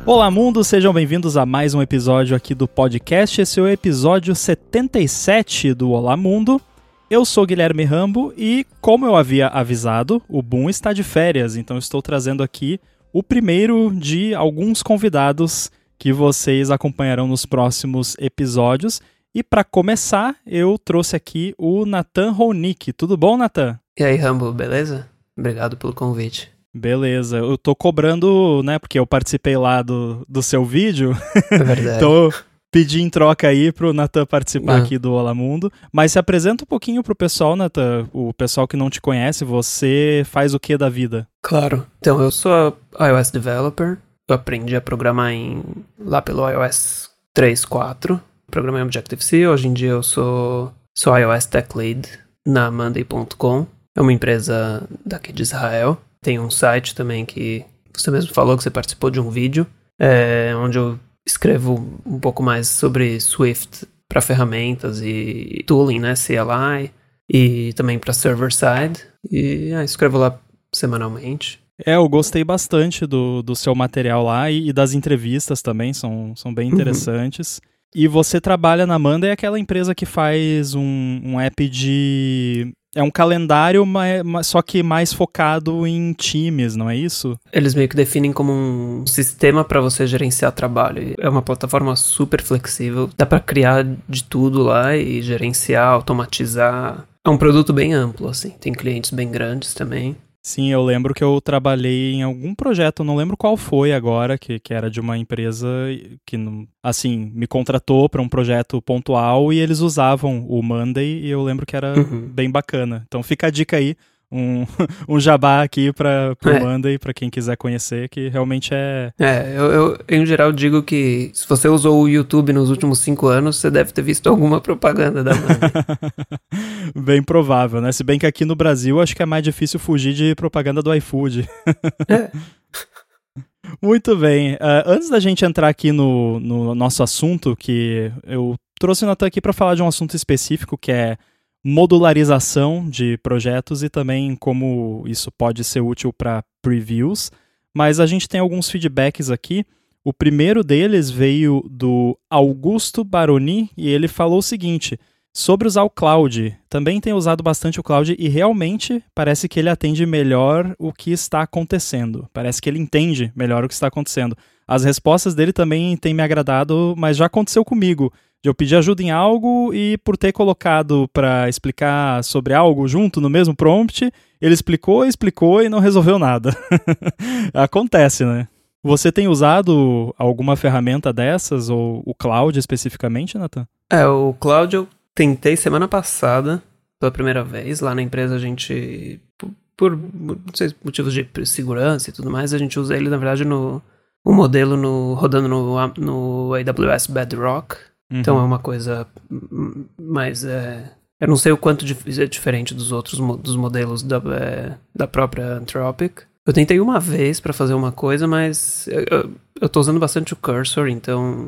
Olá mundo, sejam bem-vindos a mais um episódio aqui do podcast. Esse é o episódio 77 do Olá Mundo. Eu sou Guilherme Rambo e, como eu havia avisado, o Boom está de férias, então estou trazendo aqui o primeiro de alguns convidados que vocês acompanharão nos próximos episódios. E para começar, eu trouxe aqui o Nathan Ronick. Tudo bom, Nathan? E aí, Rambo, beleza? Obrigado pelo convite. Beleza, eu tô cobrando, né, porque eu participei lá do seu vídeo. É verdade. Então eu pedi em troca aí pro Nathan participar aqui do Olá Mundo. Mas se apresenta um pouquinho pro pessoal, Nathan, o pessoal que não te conhece, você faz o que da vida? Claro. Então, eu sou iOS developer. Eu aprendi a programar lá pelo iOS 3.4. Programei em Objective-C. Hoje em dia eu sou iOS Tech Lead na Monday.com. É uma empresa daqui de Israel. Tem um site também que você mesmo falou que você participou de um vídeo, onde eu escrevo um pouco mais sobre Swift para ferramentas e tooling, né, CLI, e também para server-side. E escrevo lá semanalmente. Eu gostei bastante do seu material lá e das entrevistas também, são bem interessantes. E você trabalha na Monday, é aquela empresa que faz um app de... É um calendário, só que mais focado em times, não é isso? Eles meio que definem como um sistema para você gerenciar trabalho. É uma plataforma super flexível. Dá para criar de tudo lá e gerenciar, automatizar. É um produto bem amplo, assim. Tem clientes bem grandes também. Sim, eu lembro que eu trabalhei em algum projeto, não lembro qual foi agora, que era de uma empresa que, assim, me contratou para um projeto pontual e eles usavam o Monday e eu lembro que era bem bacana. Então fica a dica aí, um jabá aqui para o Monday, para quem quiser conhecer, que realmente eu em geral digo que se você usou o YouTube nos últimos 5 anos, você deve ter visto alguma propaganda da Monday. Bem provável, né? Se bem que aqui no Brasil acho que é mais difícil fugir de propaganda do iFood. Muito bem. Antes da gente entrar aqui no nosso assunto, que eu trouxe o Nathan aqui para falar de um assunto específico, que é modularização de projetos e também como isso pode ser útil para previews, mas a gente tem alguns feedbacks aqui. O primeiro deles veio do Augusto Baroni e ele falou o seguinte: sobre usar o Cloud, também tem usado bastante o Cloud e realmente parece que ele atende melhor o que está acontecendo, parece que ele entende melhor o que está acontecendo. As respostas dele também têm me agradado, mas já aconteceu comigo, de eu pedir ajuda em algo e por ter colocado para explicar sobre algo junto no mesmo prompt, ele explicou e não resolveu nada. Acontece, né? Você tem usado alguma ferramenta dessas, ou o Cloud especificamente, Nathan? O Cloud eu tentei semana passada, pela primeira vez. Lá na empresa a gente, por não sei, motivos de segurança e tudo mais, a gente usa ele, na verdade, um modelo rodando no AWS Bedrock. Então é uma coisa mais... eu não sei o quanto é diferente dos modelos da própria Anthropic. Eu tentei uma vez para fazer uma coisa, mas eu tô usando bastante o Cursor, então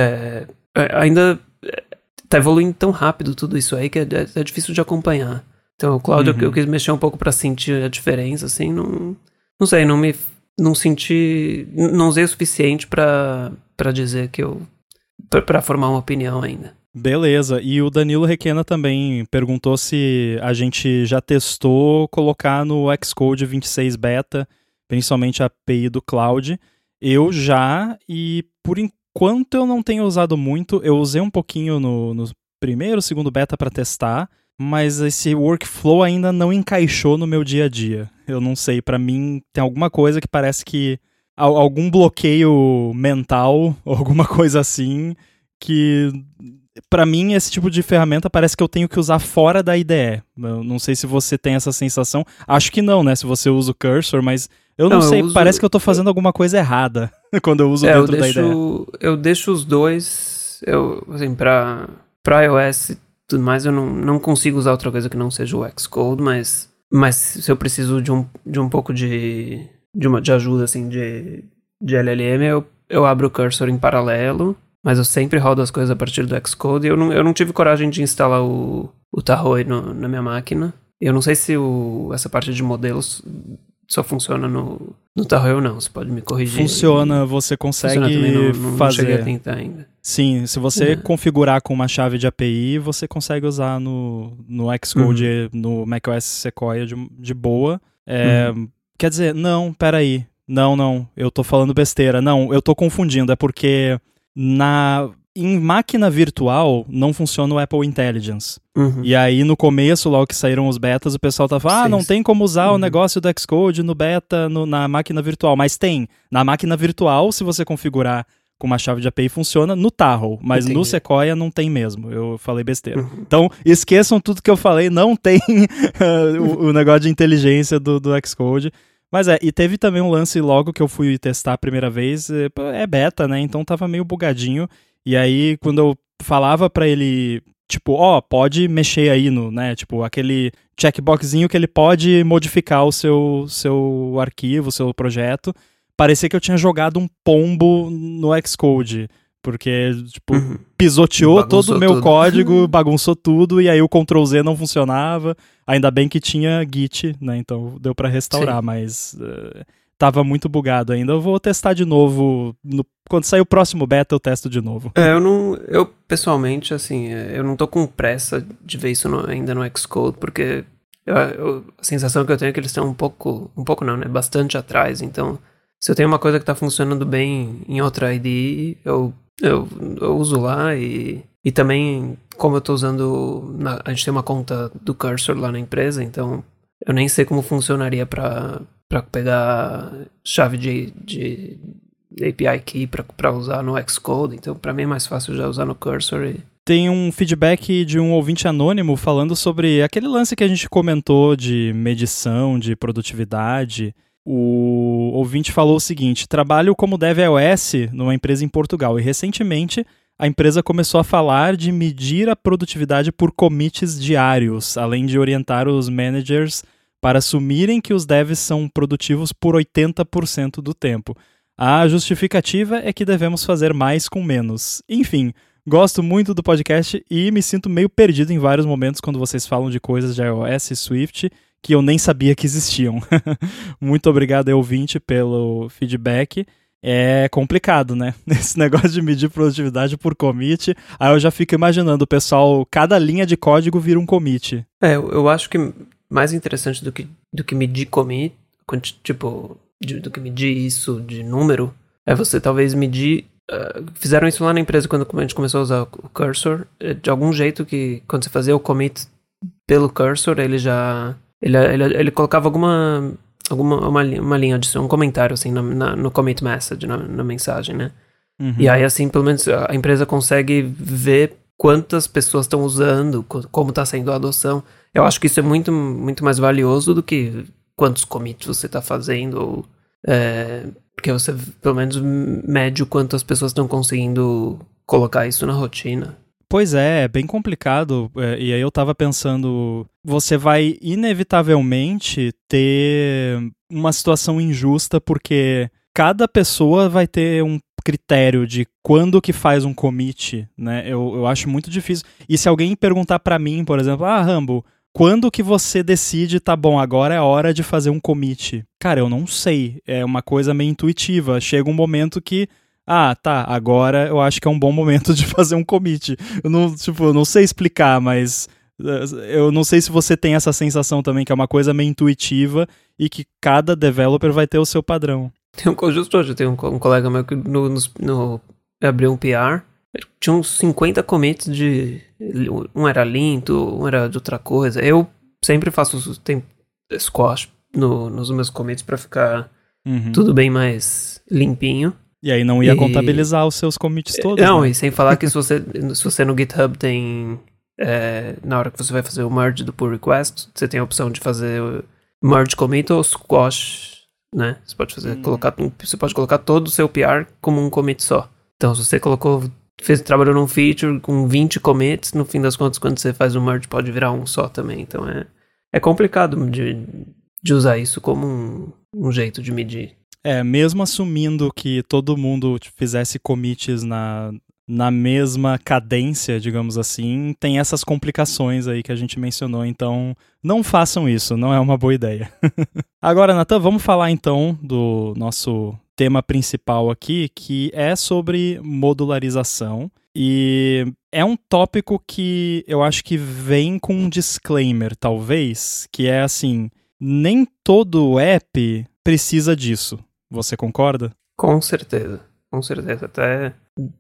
ainda tá evoluindo tão rápido tudo isso aí que é difícil de acompanhar. Então o Cloud eu quis mexer um pouco para sentir a diferença, assim, não sei, não senti, não usei o suficiente para dizer que para formar uma opinião ainda. Beleza, e o Danilo Requena também perguntou se a gente já testou colocar no Xcode 26 Beta, principalmente a API do Cloud. Eu já, e por enquanto eu não tenho usado muito, eu usei um pouquinho no primeiro, segundo beta para testar, mas esse workflow ainda não encaixou no meu dia a dia. Eu não sei, para mim tem alguma coisa que parece que algum bloqueio mental, alguma coisa assim, que para mim esse tipo de ferramenta parece que eu tenho que usar fora da IDE. Eu não sei se você tem essa sensação. Acho que não, né? Se você usa o Cursor, mas eu não sei, parece que eu tô fazendo alguma coisa errada quando eu uso dentro da IDE. Eu deixo os dois, assim, pra iOS e tudo mais, eu não consigo usar outra coisa que não seja o Xcode, mas se eu preciso de um pouco de ajuda, assim, de LLM, eu abro o Cursor em paralelo, mas eu sempre rodo as coisas a partir do Xcode e eu não tive coragem de instalar o Tahoe na minha máquina. Eu não sei se essa parte de modelos só funciona no Tahoe, não. Você pode me corrigir. Funciona, você consegue também, não fazer. cheguei a tentar ainda. Sim, se você configurar com uma chave de API, você consegue usar no Xcode, no macOS Sequoia de boa. Quer dizer, não, peraí. Não, eu tô falando besteira. Não, eu tô confundindo. É porque em máquina virtual não funciona o Apple Intelligence. E aí no começo, logo que saíram os betas, o pessoal tava falando, não tem como usar o negócio do Xcode no beta na máquina virtual. Mas tem. Na máquina virtual, se você configurar com uma chave de API, funciona no Tahoe, mas no Sequoia não tem mesmo. Eu falei besteira. Então, esqueçam tudo que eu falei, não tem o negócio de inteligência do Xcode. Mas e teve também um lance logo que eu fui testar a primeira vez, é beta, né? Então tava meio bugadinho. E aí, quando eu falava pra ele, tipo, pode mexer aí no, né? Tipo, aquele checkboxzinho que ele pode modificar o seu arquivo, o seu projeto, parecia que eu tinha jogado um pombo no Xcode. Porque, tipo, pisoteou bagunçou todo o meu código, bagunçou tudo, e aí o Ctrl+Z não funcionava. Ainda bem que tinha Git, né? Então deu pra restaurar, mas tava muito bugado ainda. Eu vou testar de novo. Quando sair o próximo beta, eu testo de novo. Eu pessoalmente, assim, eu não tô com pressa de ver isso ainda no Xcode, porque a sensação que eu tenho é que eles estão um pouco não, né? Bastante atrás. Então, se eu tenho uma coisa que tá funcionando bem em outra IDE, eu uso lá e também, como eu tô usando... a gente tem uma conta do Cursor lá na empresa, então eu nem sei como funcionaria pra pegar chave de API Key pra usar no Xcode, então pra mim é mais fácil já usar no Cursor. Tem um feedback de um ouvinte anônimo falando sobre aquele lance que a gente comentou de medição, de produtividade. O ouvinte falou o seguinte: trabalho como Dev iOS numa empresa em Portugal e recentemente a empresa começou a falar de medir a produtividade por commits diários, além de orientar os managers para assumirem que os devs são produtivos por 80% do tempo. A justificativa é que devemos fazer mais com menos. Enfim, gosto muito do podcast e me sinto meio perdido em vários momentos quando vocês falam de coisas de iOS e Swift que eu nem sabia que existiam. Muito obrigado, ouvinte, pelo feedback. É complicado, né? Esse negócio de medir produtividade por commit. Aí eu já fico imaginando o pessoal, cada linha de código vira um commit. Eu acho que mais interessante do que medir commit, tipo, do que medir isso de número, é você talvez medir... fizeram isso lá na empresa quando a gente começou a usar o Cursor. De algum jeito que quando você fazia o commit pelo Cursor, ele já... Ele colocava uma linha de um comentário assim no commit message, na mensagem, né? E aí assim, pelo menos a empresa consegue ver quantas pessoas estão usando, como está sendo a adoção. Eu acho que isso é muito, muito mais valioso do que quantos commits você está fazendo, porque você pelo menos mede o quanto as pessoas estão conseguindo colocar isso na rotina. Pois é bem complicado, e aí eu tava pensando, você vai inevitavelmente ter uma situação injusta, porque cada pessoa vai ter um critério de quando que faz um commit, né? Eu acho muito difícil. E se alguém perguntar pra mim, por exemplo, Rambo, quando que você decide, tá bom, agora é a hora de fazer um commit? Cara, eu não sei, é uma coisa meio intuitiva, chega um momento que tá, agora eu acho que é um bom momento de fazer um commit. Eu não sei explicar, mas eu não sei se você tem essa sensação também, que é uma coisa meio intuitiva e que cada developer vai ter o seu padrão. Justo hoje, tem um colega meu que abriu um PR, tinha uns 50 commits um era linto, um era de outra coisa. Eu sempre faço squash nos meus commits pra ficar tudo bem mais limpinho. E aí não ia contabilizar os seus commits todos, não, né? E sem falar que se você no GitHub tem... na hora que você vai fazer o merge do pull request, você tem a opção de fazer merge commit ou squash, né? Você pode você pode colocar todo o seu PR como um commit só. Então, se você trabalhou num feature com 20 commits, no fim das contas, quando você faz o merge, pode virar um só também. Então, é complicado de usar isso como um jeito de medir. Mesmo assumindo que todo mundo fizesse commits na na mesma cadência, digamos assim, tem essas complicações aí que a gente mencionou, então não façam isso, não é uma boa ideia. Agora, Nathan, vamos falar então do nosso tema principal aqui, que é sobre modularização, e é um tópico que eu acho que vem com um disclaimer, talvez, que é assim, nem todo app precisa disso. Você concorda? Com certeza. Até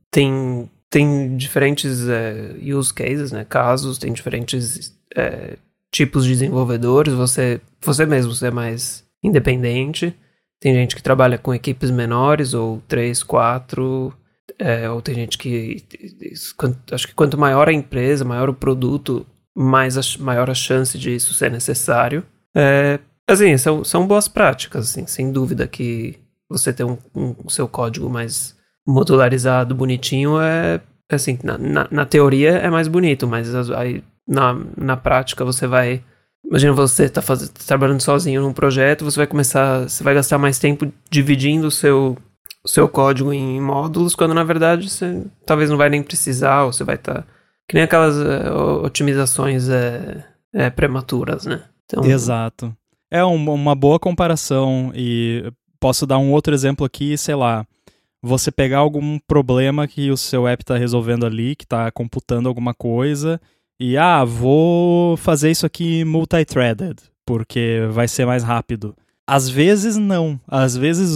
tem diferentes use cases, né? Casos, tem diferentes tipos de desenvolvedores. Você mesmo é mais independente. Tem gente que trabalha com equipes menores, ou 3, 4. Ou tem gente que... Acho que quanto maior a empresa, maior o produto, maior a chance de isso ser necessário. Assim, são boas práticas, assim, sem dúvida que você ter o seu código mais modularizado, bonitinho, assim, na teoria é mais bonito, mas aí, na prática você vai... Imagina você tá trabalhando sozinho num projeto, você vai gastar mais tempo dividindo o seu código em módulos, quando na verdade você talvez não vai nem precisar, ou você vai estar... Que nem aquelas otimizações prematuras, né? Então, exato. É uma boa comparação, e posso dar um outro exemplo aqui, sei lá, você pegar algum problema que o seu app está resolvendo ali, que está computando alguma coisa, e vou fazer isso aqui multi-threaded, porque vai ser mais rápido. Às vezes não. Às vezes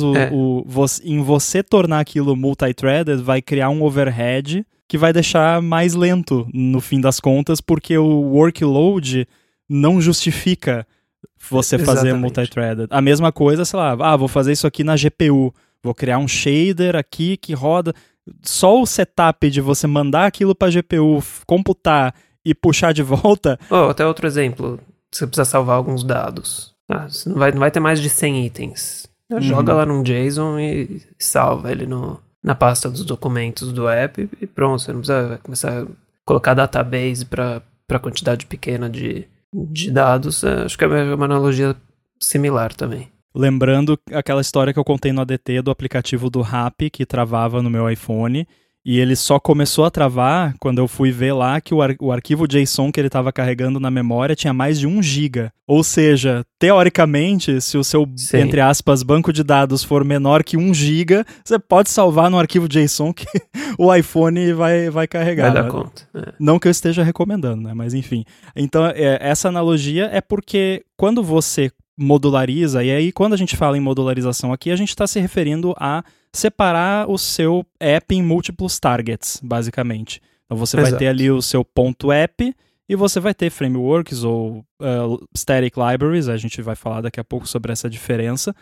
em você tornar aquilo multi-threaded vai criar um overhead que vai deixar mais lento no fim das contas, porque o workload não justifica você fazer multi-threaded. A mesma coisa, sei lá, vou fazer isso aqui na GPU, vou criar um shader aqui que roda. Só o setup de você mandar aquilo para a GPU, computar e puxar de volta... até outro exemplo, você precisa salvar alguns dados. Você não vai ter mais de 100 itens. Joga lá num JSON e salva ele na pasta dos documentos do app e pronto, você não precisa começar a colocar database para quantidade pequena de dados. Acho que é uma analogia similar também. Lembrando aquela história que eu contei no ADT do aplicativo do Rappi que travava no meu iPhone, e ele só começou a travar quando eu fui ver lá que o arquivo JSON que ele estava carregando na memória tinha mais de 1 GB. Ou seja, teoricamente, se o seu, entre aspas, banco de dados for menor que 1 GB, você pode salvar no arquivo JSON que o iPhone vai carregar. Vai dar conta. Não que eu esteja recomendando, né? Mas enfim. Então, essa analogia é porque quando você modulariza, e aí quando a gente fala em modularização aqui, a gente está se referindo a separar o seu app em múltiplos targets, basicamente. Então você vai ter ali o seu ponto app e você vai ter frameworks ou static libraries, a gente vai falar daqui a pouco sobre essa diferença.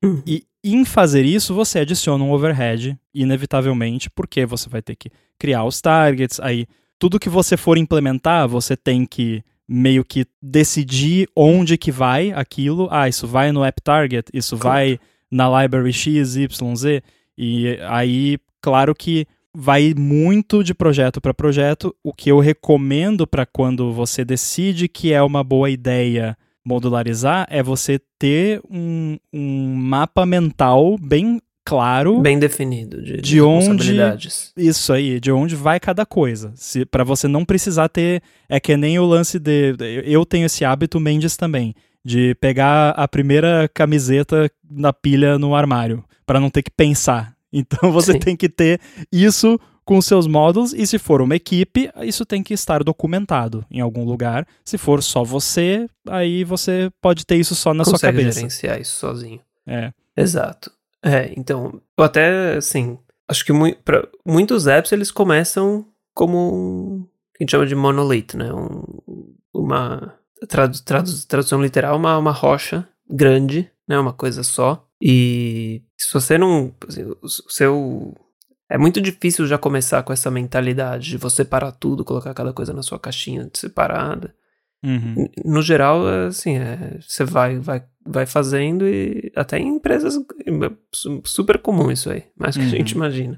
E em fazer isso, você adiciona um overhead, inevitavelmente, porque você vai ter que criar os targets, aí tudo que você for implementar, você tem que meio que decidir onde que vai aquilo. Isso vai no app target, isso vai na library X, Y, Z. E aí, claro que vai muito de projeto para projeto. O que eu recomendo para quando você decide que é uma boa ideia modularizar é você ter um mapa mental bem claro, bem definido de responsabilidades. Isso aí, de onde vai cada coisa. Para você não precisar ter... É que nem o lance de... Eu tenho esse hábito, Mendes também, de pegar a primeira camiseta na pilha no armário, para não ter que pensar. Então você tem que ter isso com seus módulos, e se for uma equipe, isso tem que estar documentado em algum lugar. Se for só você, aí você pode ter isso só na sua cabeça. Consegue gerenciar isso sozinho. Exato. Então, eu até, assim, acho que muitos apps, eles começam como que a gente chama de monolith, né? Uma tradução literal, uma rocha grande, né? Uma coisa só. E se você não... Assim, é muito difícil já começar com essa mentalidade de você separar tudo, colocar cada coisa na sua caixinha separada. No geral, assim, você vai fazendo, e até em empresas super comum isso aí, mais que a gente imagina.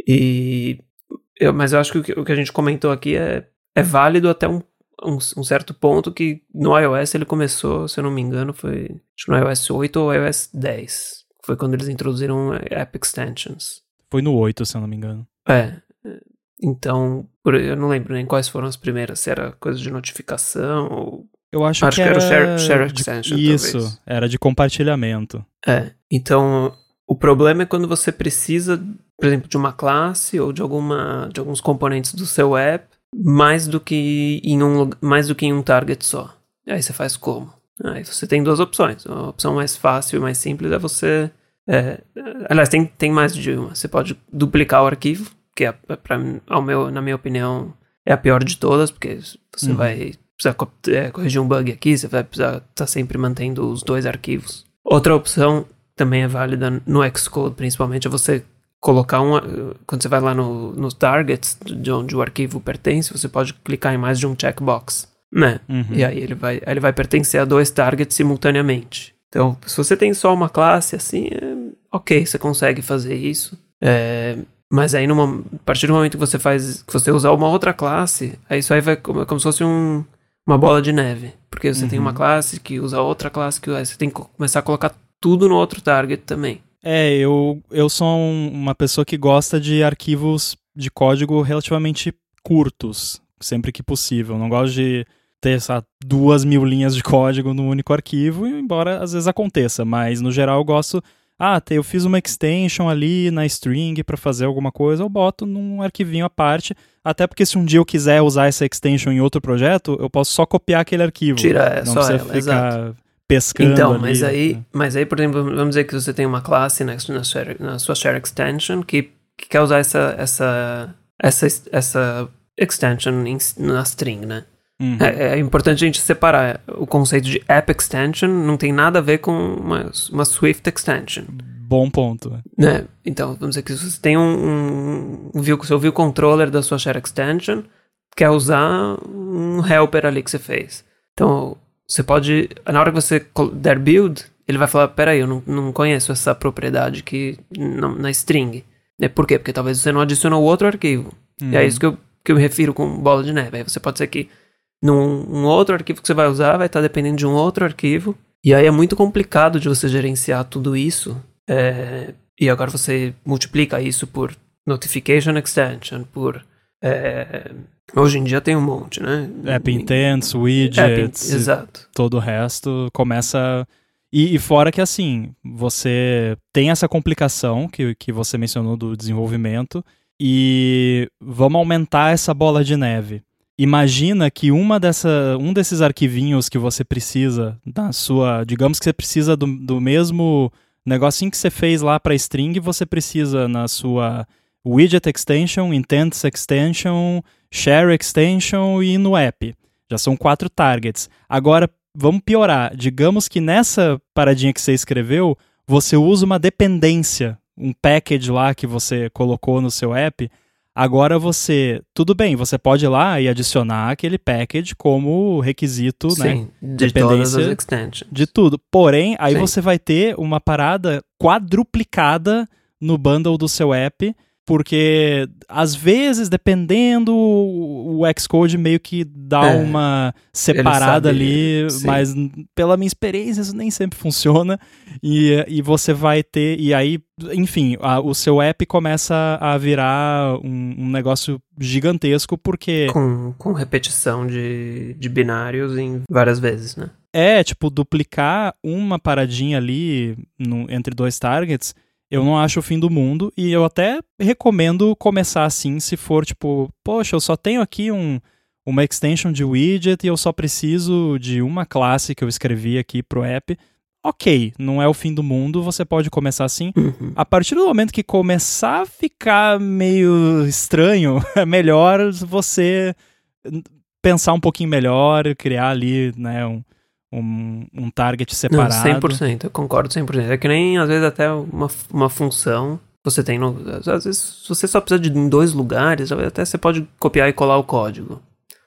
Mas eu acho que o que a gente comentou aqui é válido até um certo ponto, que no iOS ele começou, se eu não me engano, foi acho que no iOS 8 ou iOS 10. Foi quando eles introduziram App Extensions. Foi no 8, se eu não me engano. Então, eu não lembro nem quais foram as primeiras, se era coisa de notificação ou... Eu acho que era o share de, extension, isso, talvez. era de compartilhamento. Então o problema é quando você precisa, por exemplo, de uma classe ou de alguns componentes do seu app, mais do que em um target só. Aí você faz como? Aí você tem duas opções. A opção mais fácil e mais simples é você... aliás, tem mais de uma. Você pode duplicar o arquivo, que na minha opinião, é a pior de todas, porque você vai precisar corrigir um bug aqui, você vai precisar estar sempre mantendo os dois arquivos. Outra opção também é válida no Xcode, principalmente, é você colocar quando você vai lá nos targets, de onde o arquivo pertence, você pode clicar em mais de um checkbox, né? E aí ele vai pertencer a dois targets simultaneamente. Então, se você tem só uma classe, assim, ok, você consegue fazer isso. Mas aí, a partir do momento que você usar uma outra classe, aí isso aí vai como se fosse uma bola de neve. Porque você tem uma classe que usa outra classe, aí você tem que começar a colocar tudo no outro target também. Eu sou uma pessoa que gosta de arquivos de código relativamente curtos, sempre que possível. Não gosto de ter 2.000 linhas de código num único arquivo, embora às vezes aconteça, mas no geral eu gosto, eu fiz uma extension ali na string para fazer alguma coisa, eu boto num arquivinho à parte, até porque se um dia eu quiser usar essa extension em outro projeto, eu posso só copiar aquele arquivo. Não só precisa ela, ficar exato. pescando então, ali. Mas aí, por exemplo, vamos dizer que você tem uma classe na sua share extension que quer usar essa extension na string, né? É importante a gente separar. O conceito de app extension não tem nada a ver com uma Swift extension. Bom ponto. Né? Então, vamos dizer que você tem seu view controller da sua share extension, quer usar um helper ali que você fez. Então, você pode, na hora que você der build, ele vai falar, peraí, eu não conheço essa propriedade aqui na string. Por quê? Porque talvez você não adicionou outro arquivo. E é isso que eu me refiro com bola de neve. Aí você pode ser que num outro arquivo que você vai usar, vai estar dependendo de um outro arquivo. E aí é muito complicado de você gerenciar tudo isso. E agora você multiplica isso por notification extension, por... hoje em dia tem um monte, né? App intents, widgets, exato. Todo o resto começa... E fora que, assim, você tem essa complicação que você mencionou do desenvolvimento e vamos aumentar essa bola de neve. Imagina que um desses arquivinhos que você precisa na sua... Digamos que você precisa do mesmo negocinho que você fez lá para string, você precisa na sua widget extension, intents extension, share extension e no app. Já são 4 targets. Agora, vamos piorar. Digamos que nessa paradinha que você escreveu, você usa uma dependência, um package lá que você colocou no seu app. Agora tudo bem, você pode ir lá e adicionar aquele package como requisito, sim, né? De todas as extensions. De tudo. Porém, aí você vai ter uma parada quadruplicada no bundle do seu app, porque às vezes, dependendo, o Xcode meio que dá uma separada ali, sim. Mas pela minha experiência isso nem sempre funciona, e você vai ter, e aí, enfim, o seu app começa a virar um negócio gigantesco, porque... Com repetição de binários em várias vezes, né? Duplicar uma paradinha ali entre 2 targets... Eu não acho o fim do mundo, e eu até recomendo começar assim, se for poxa, eu só tenho aqui uma extension de widget e eu só preciso de uma classe que eu escrevi aqui pro app. Ok, não é o fim do mundo, você pode começar assim. A partir do momento que começar a ficar meio estranho, é melhor você pensar um pouquinho melhor, criar ali, né, um target separado. Não, 100%, eu concordo 100%. É que nem, às vezes, até uma função você tem... às vezes, se você só precisa em 2 lugares, até você pode copiar e colar o código.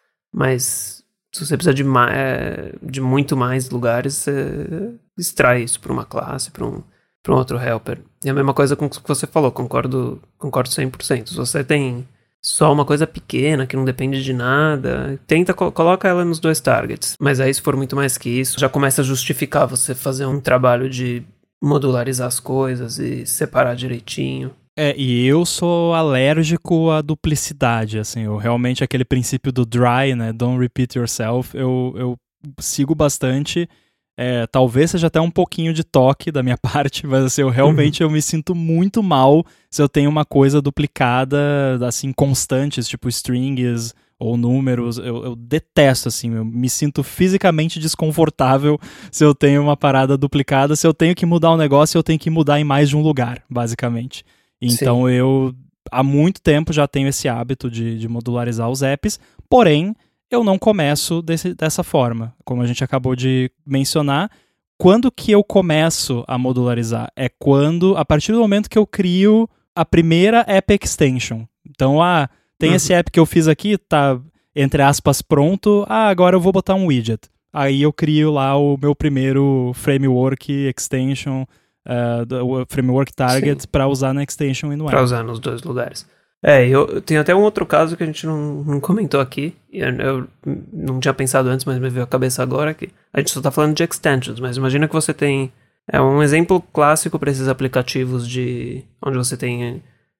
Mas, se você precisa de muito mais lugares, você extrai isso para uma classe, para um outro helper. E a mesma coisa com o que você falou, concordo 100%. Se você tem... só uma coisa pequena, que não depende de nada, coloca ela nos 2 targets. Mas aí, se for muito mais que isso, já começa a justificar você fazer um trabalho de modularizar as coisas e separar direitinho. E eu sou alérgico à duplicidade, assim, eu realmente aquele princípio do dry, né, don't repeat yourself, eu sigo bastante, talvez seja até um pouquinho de toque da minha parte, mas assim, eu me sinto muito mal se eu tenho uma coisa duplicada, assim, constantes, tipo strings ou números, eu detesto, assim, eu me sinto fisicamente desconfortável se eu tenho uma parada duplicada, se eu tenho que mudar um negócio, eu tenho que mudar em mais de um lugar, basicamente. Então eu, há muito tempo, já tenho esse hábito de modularizar os apps, porém, eu não começo dessa forma. Como a gente acabou de mencionar, quando que eu começo a modularizar? É quando, a partir do momento que eu crio a primeira app extension. Então, tem esse app que eu fiz aqui, tá, entre aspas, pronto, agora eu vou botar um widget. Aí eu crio lá o meu primeiro framework extension, do framework target para usar na extension e no app. Para usar nos dois lugares. Eu tenho até um outro caso que a gente não comentou aqui. Eu não tinha pensado antes, mas me veio à cabeça agora que a gente só está falando de extensions, mas imagina que você tem um exemplo clássico para esses aplicativos onde você tem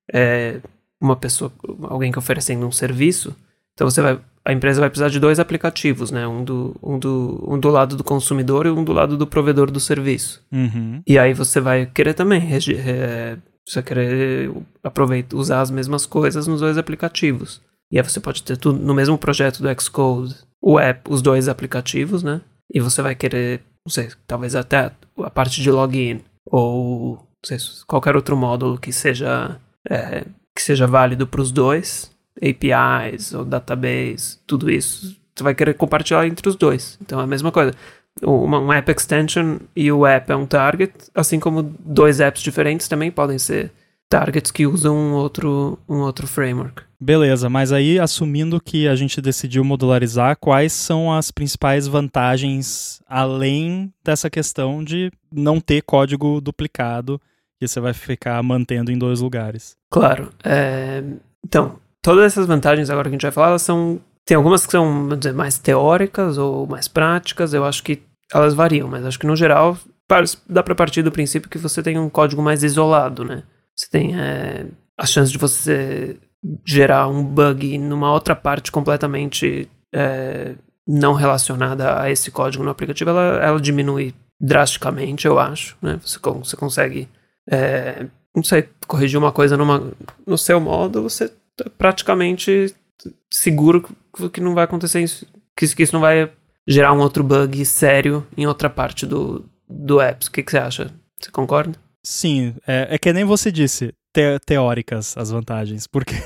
uma pessoa, alguém que oferecendo um serviço. Então a empresa vai precisar de dois aplicativos, né? Um do lado do consumidor e um do lado do provedor do serviço. Uhum. E aí você vai querer também você querer usar as mesmas coisas nos dois aplicativos. E aí você pode ter tudo no mesmo projeto do Xcode, os dois aplicativos, né? E você vai querer, não sei, talvez até a parte de login ou não sei, qualquer outro módulo que seja válido para os dois, APIs ou database, tudo isso, você vai querer compartilhar entre os dois. Então é a mesma coisa. Um app extension e o app é um target, assim como dois apps diferentes também podem ser targets que usam um outro framework. Beleza, mas aí assumindo que a gente decidiu modularizar, quais são as principais vantagens além dessa questão de não ter código duplicado que você vai ficar mantendo em dois lugares? Claro. Então, todas essas vantagens agora que a gente vai falar, elas tem algumas que são, vamos dizer, mais teóricas ou mais práticas. Eu acho que elas variam, mas acho que no geral dá para partir do princípio que você tem um código mais isolado, né? Você tem a chance de você gerar um bug numa outra parte completamente não relacionada a esse código no aplicativo. Ela diminui drasticamente, eu acho, né? Você consegue, não sei, corrigir uma coisa no seu módulo, você tá praticamente seguro que não vai acontecer isso, que isso não vai gerar um outro bug sério em outra parte do apps. O que você acha? Você concorda? Sim, é que nem você disse, teóricas as vantagens, porque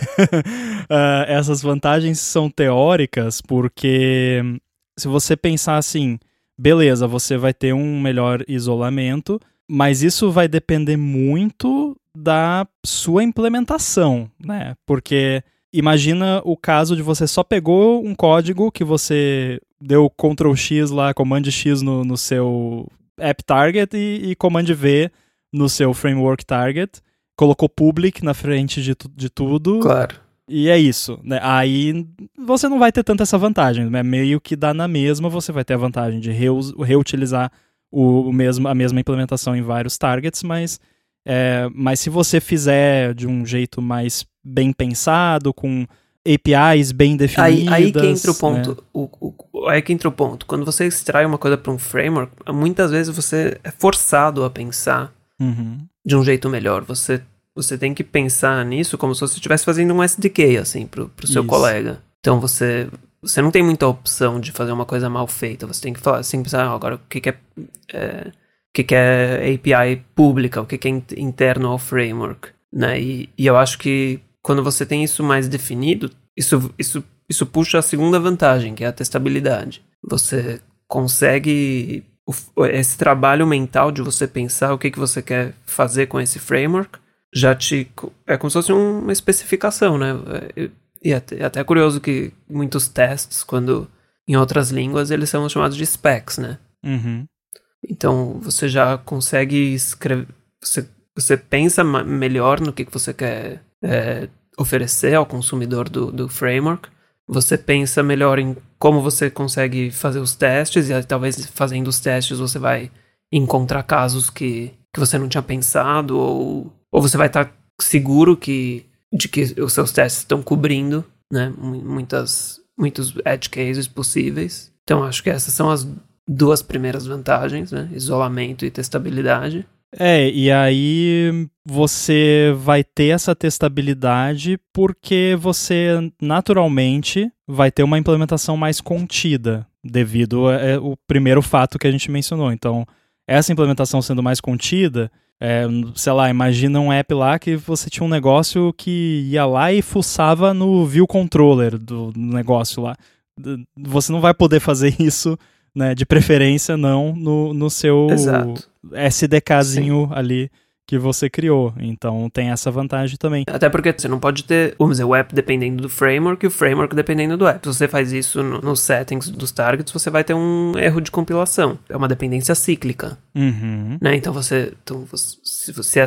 essas vantagens são teóricas porque se você pensar assim, beleza, você vai ter um melhor isolamento, mas isso vai depender muito da sua implementação, né? Porque imagina o caso de você só pegou um código que você deu Ctrl X lá, Command X no seu app target e Command V no seu framework target, colocou public na frente de tudo. Claro. E é isso, né? Aí você não vai ter tanta essa vantagem, né? Meio que dá na mesma, você vai ter a vantagem de reutilizar a mesma implementação em vários targets, mas se você fizer de um jeito mais bem pensado, com APIs bem definidas... Aí que entra o ponto. Né? Aí que entra o ponto. Quando você extrai uma coisa para um framework, muitas vezes você é forçado a pensar de um jeito melhor. Você tem que pensar nisso como se você estivesse fazendo um SDK, assim, pro seu colega. Então você não tem muita opção de fazer uma coisa mal feita. Você tem que falar assim, pensar agora o que é API pública, o que é interno ao framework, né? E eu acho que quando você tem isso mais definido, isso puxa a segunda vantagem, que é a testabilidade. Você consegue esse trabalho mental de você pensar o que você quer fazer com esse framework, é como se fosse uma especificação, né? E é até curioso que muitos testes, quando em outras línguas, eles são chamados de specs, né? Uhum. Então, você já consegue escrever... Você pensa melhor no que você quer oferecer ao consumidor do framework. Você pensa melhor em como você consegue fazer os testes. E aí, talvez fazendo os testes você vai encontrar casos que você não tinha pensado. Ou você vai estar seguro de que os seus testes estão cobrindo, né, muitos edge cases possíveis. Então acho que essas são as duas primeiras vantagens, né, isolamento e testabilidade. E aí você vai ter essa testabilidade porque você naturalmente vai ter uma implementação mais contida devido ao primeiro fato que a gente mencionou. Então, essa implementação sendo mais contida, sei lá, imagina um app lá que você tinha um negócio que ia lá e fuçava no view controller do negócio lá. Você não vai poder fazer isso, né, de preferência não no seu Exato. SDKzinho ali que você criou. Então tem essa vantagem também. Até porque você não pode ter, vamos dizer, o app dependendo do framework e o framework dependendo do app. Se você faz isso nos settings dos targets, você vai ter um erro de compilação. É uma dependência cíclica. Uhum. Né? Então se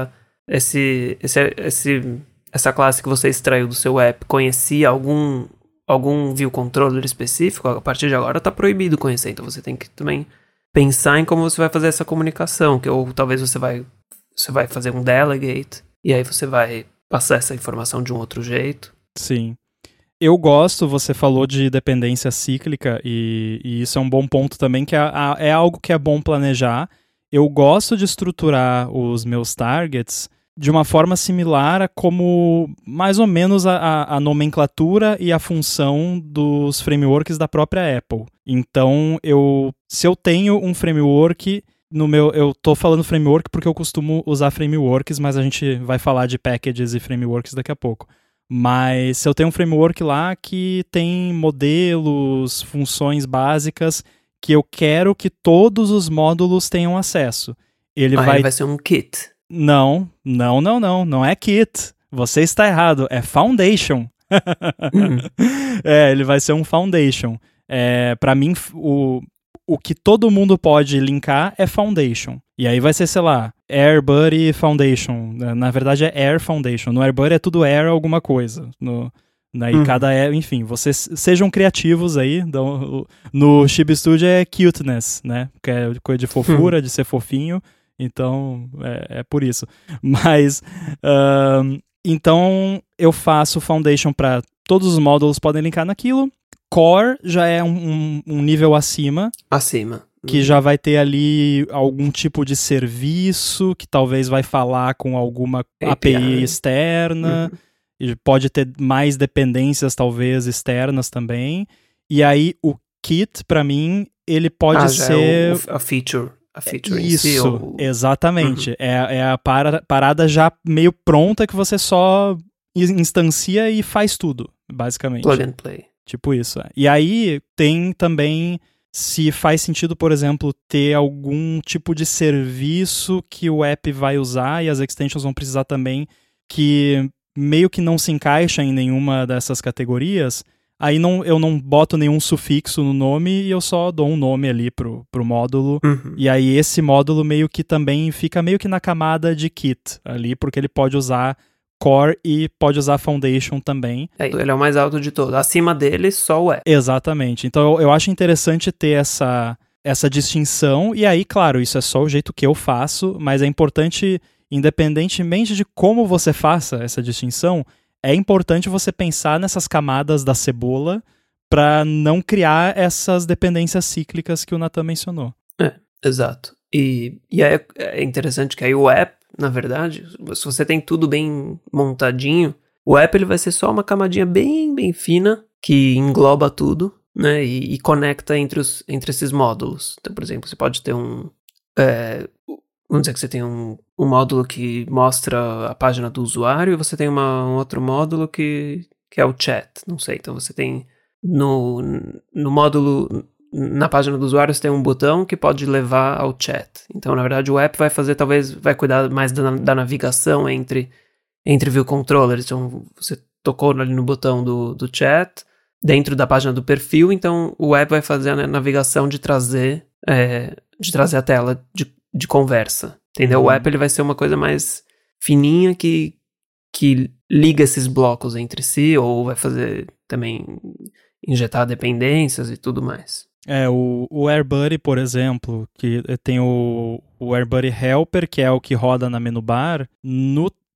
essa classe que você extraiu do seu app conhecia algum view controller específico, a partir de agora está proibido conhecer. Então você tem que também pensar em como você vai fazer essa comunicação, ou talvez você vai fazer um delegate, e aí você vai passar essa informação de um outro jeito. Sim. Eu gosto, você falou de dependência cíclica, e isso é um bom ponto também, que é algo que é bom planejar. Eu gosto de estruturar os meus targets de uma forma similar a como, mais ou menos, a nomenclatura e a função dos frameworks da própria Apple. Então, se eu tenho um framework, eu tô falando framework porque eu costumo usar frameworks, mas a gente vai falar de packages e frameworks daqui a pouco. Mas se eu tenho um framework lá que tem modelos, funções básicas que eu quero que todos os módulos tenham acesso. Ele vai ser um kit. Não é kit. Você está errado, é foundation. Ele vai ser um foundation. Para mim, o que todo mundo pode linkar é foundation. E aí vai ser, sei lá, AirBuddy Foundation. Na verdade é Air Foundation. No AirBuddy é tudo Air alguma coisa. E cada Air, enfim, vocês sejam criativos aí. No Chibi Studio é cuteness, né? Que é coisa de fofura, de ser fofinho. Então, é por isso. Mas, então, eu faço Foundation para todos os módulos podem linkar naquilo. Core já é um nível acima. Que já vai ter ali algum tipo de serviço que talvez vai falar com alguma API externa. E pode ter mais dependências, talvez, externas também. E aí, o Kit, para mim, ele pode ser... a feature. A feature isso, em si, exatamente. É a parada já meio pronta que você só instancia e faz tudo, basicamente. Plug and play. Tipo isso. E aí tem também, se faz sentido, por exemplo, ter algum tipo de serviço que o app vai usar e as extensions vão precisar também, que meio que não se encaixa em nenhuma dessas categorias. Aí eu não boto nenhum sufixo no nome e eu só dou um nome ali pro módulo. E aí esse módulo meio que também fica meio que na camada de kit ali, porque ele pode usar Core e pode usar Foundation também. Ele é o mais alto de todos. Acima dele, só o app. Exatamente. Então eu acho interessante ter essa distinção. E aí, claro, isso é só o jeito que eu faço, mas é importante, independentemente de como você faça essa distinção, é importante você pensar nessas camadas da cebola para não criar essas dependências cíclicas que o Nathan mencionou. Exato. E aí é interessante que aí o app, na verdade, se você tem tudo bem montadinho, o app ele vai ser só uma camadinha bem, bem fina que engloba tudo, né, e conecta entre esses módulos. Então, por exemplo, você pode ter vamos dizer que você tem um módulo que mostra a página do usuário e você tem um outro módulo que é o chat, não sei. Então você tem no módulo, na página do usuário você tem um botão que pode levar ao chat. Então na verdade o app vai cuidar mais da navegação entre view controllers. Então você tocou ali no botão do chat dentro da página do perfil, então o app vai fazer a navegação de trazer a tela de conversa, entendeu? O app ele vai ser uma coisa mais fininha que liga esses blocos entre si, ou vai fazer também injetar dependências e tudo mais. O AirBuddy, por exemplo, que tem o AirBuddy Helper, que é o que roda na menu bar, no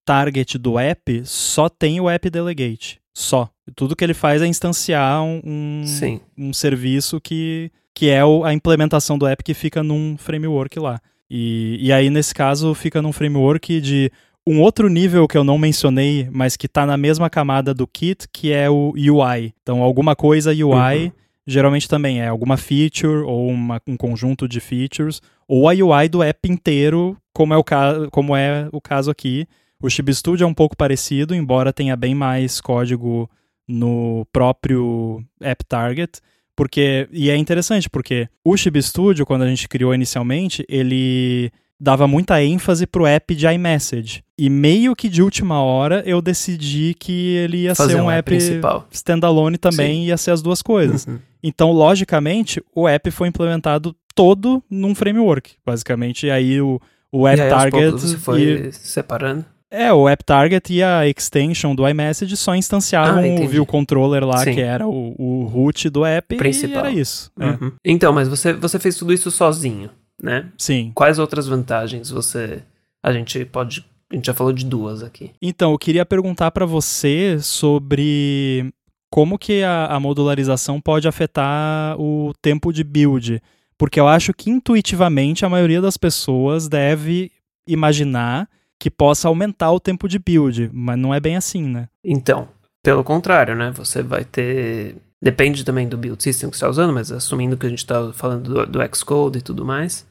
target do app só tem o app delegate. Só. Tudo que ele faz é instanciar um serviço que é a implementação do app que fica num framework lá. E aí, nesse caso, fica num framework de um outro nível que eu não mencionei, mas que está na mesma camada do Kit, que é o UI. Então, alguma coisa UI, geralmente também é alguma feature ou um conjunto de features, ou a UI do app inteiro, como é o caso aqui. O Chibi Studio é um pouco parecido, embora tenha bem mais código no próprio App Target, e é interessante, porque o Chibi Studio, quando a gente criou inicialmente, ele dava muita ênfase pro app de iMessage. E meio que de última hora eu decidi que ele ia ser um app principal. Standalone também, ia ser as duas coisas. Então, logicamente, o app foi implementado todo num framework, basicamente. E aí o App Target... você foi separando? O App Target e a extension do iMessage só instanciavam o View Controller lá, que era o root do app, principal. E era isso. Então, mas você fez tudo isso sozinho, né? Sim. Quais outras vantagens a gente já falou de duas aqui. Então, eu queria perguntar para você sobre como que a modularização pode afetar o tempo de build, porque eu acho que intuitivamente a maioria das pessoas deve imaginar que possa aumentar o tempo de build, mas não é bem assim, né? Então, pelo contrário, né? Você vai ter... Depende também do build system que você está usando, mas assumindo que a gente está falando do Xcode e tudo mais,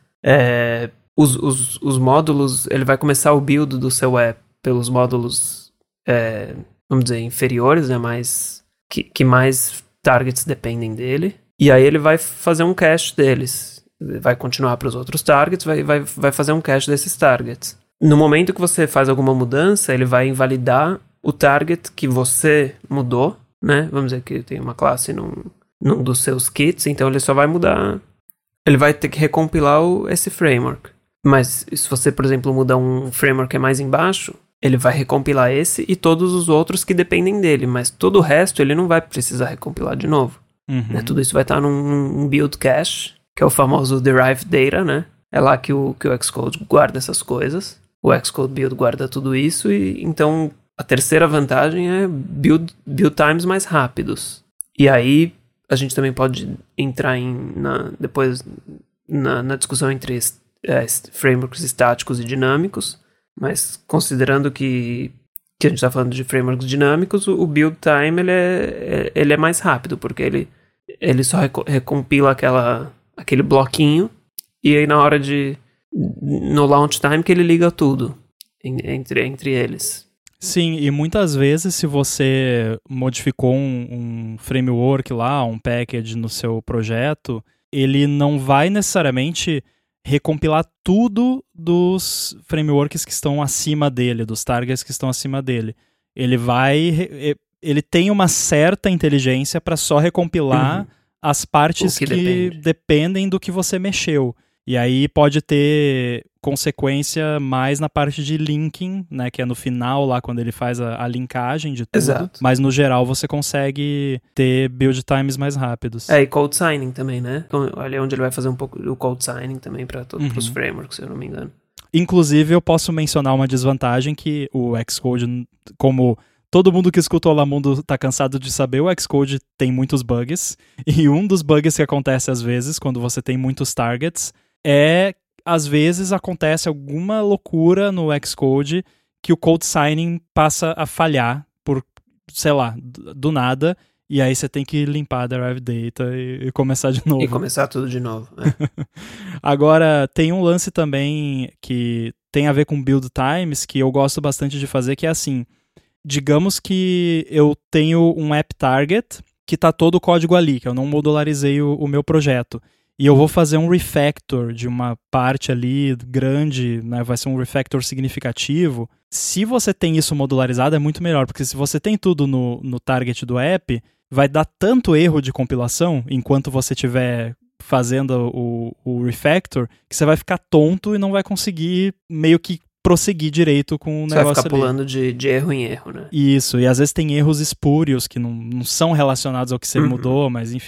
os módulos, ele vai começar o build do seu app pelos módulos, vamos dizer, inferiores, né? Que mais targets dependem dele. E aí ele vai fazer um cache deles. Vai continuar para os outros targets, vai fazer um cache desses targets. No momento que você faz alguma mudança, ele vai invalidar o target que você mudou, né? Vamos dizer que tem uma classe num dos seus kits, então ele só vai mudar... Ele vai ter que recompilar esse framework. Mas se você, por exemplo, mudar um framework que é mais embaixo, ele vai recompilar esse e todos os outros que dependem dele, mas todo o resto ele não vai precisar recompilar de novo. Né? Tudo isso vai estar num build cache, que é o famoso derived data, né? É lá que o Xcode guarda essas coisas. O Xcode Build guarda tudo isso, e então a terceira vantagem é build times mais rápidos. E aí a gente também pode entrar depois na discussão entre frameworks estáticos e dinâmicos, mas considerando que a gente está falando de frameworks dinâmicos, o build time ele é mais rápido, porque ele só recompila aquele bloquinho, e aí na hora no launch time que ele liga tudo entre eles. Sim, e muitas vezes se você modificou um framework lá, um package no seu projeto, ele não vai necessariamente recompilar tudo dos frameworks que estão acima dele, dos targets que estão acima dele. Ele tem uma certa inteligência para só recompilar as partes que dependem do que você mexeu. E aí pode ter consequência mais na parte de linking, né, que é no final lá quando ele faz a linkagem de tudo. Exato. Mas no geral você consegue ter build times mais rápidos. E code signing também, né? Olha onde ele vai fazer um pouco o code signing também para os frameworks, se eu não me engano. Inclusive eu posso mencionar uma desvantagem que o Xcode, como todo mundo que escuta o Olamundo tá cansado de saber, o Xcode tem muitos bugs, e um dos bugs que acontece às vezes quando você tem muitos targets às vezes acontece alguma loucura no Xcode que o code signing passa a falhar por, sei lá, do nada, e aí você tem que limpar a derived data e começar de novo. E começar tudo de novo. Agora, tem um lance também que tem a ver com build times, que eu gosto bastante de fazer, que é assim, digamos que eu tenho um app target que tá todo o código ali, que eu não modularizei o meu projeto. E eu vou fazer um refactor de uma parte ali grande, né, vai ser um refactor significativo. Se você tem isso modularizado, é muito melhor, porque se você tem tudo no target do app, vai dar tanto erro de compilação enquanto você estiver fazendo o refactor, que você vai ficar tonto e não vai conseguir meio que prosseguir direito com o negócio ali. Você vai ficar pulando de erro em erro, né? Isso, e às vezes tem erros espúrios que não são relacionados ao que você mudou, mas enfim...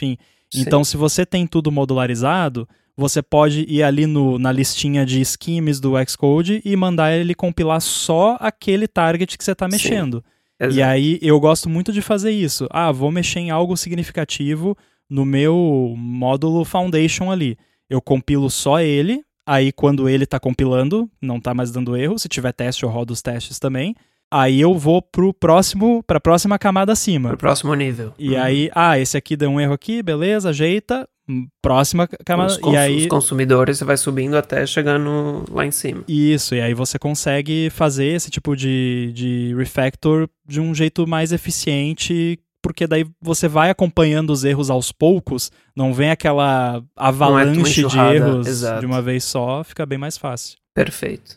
Sim. Então, se você tem tudo modularizado, você pode ir ali na listinha de schemes do Xcode e mandar ele compilar só aquele target que você está mexendo. Exato. E aí, eu gosto muito de fazer isso. Vou mexer em algo significativo no meu módulo Foundation ali. Eu compilo só ele, aí quando ele está compilando, não está mais dando erro. Se tiver teste, eu rodo os testes também. Aí eu vou pra próxima camada acima. Pro próximo nível. E aí, esse aqui deu um erro aqui, beleza, ajeita. Próxima camada. Os consumidores, você vai subindo até chegar lá em cima. Isso, e aí você consegue fazer esse tipo de refactor de um jeito mais eficiente, porque daí você vai acompanhando os erros aos poucos, não vem aquela avalanche de erros de uma vez só, fica bem mais fácil. Perfeito.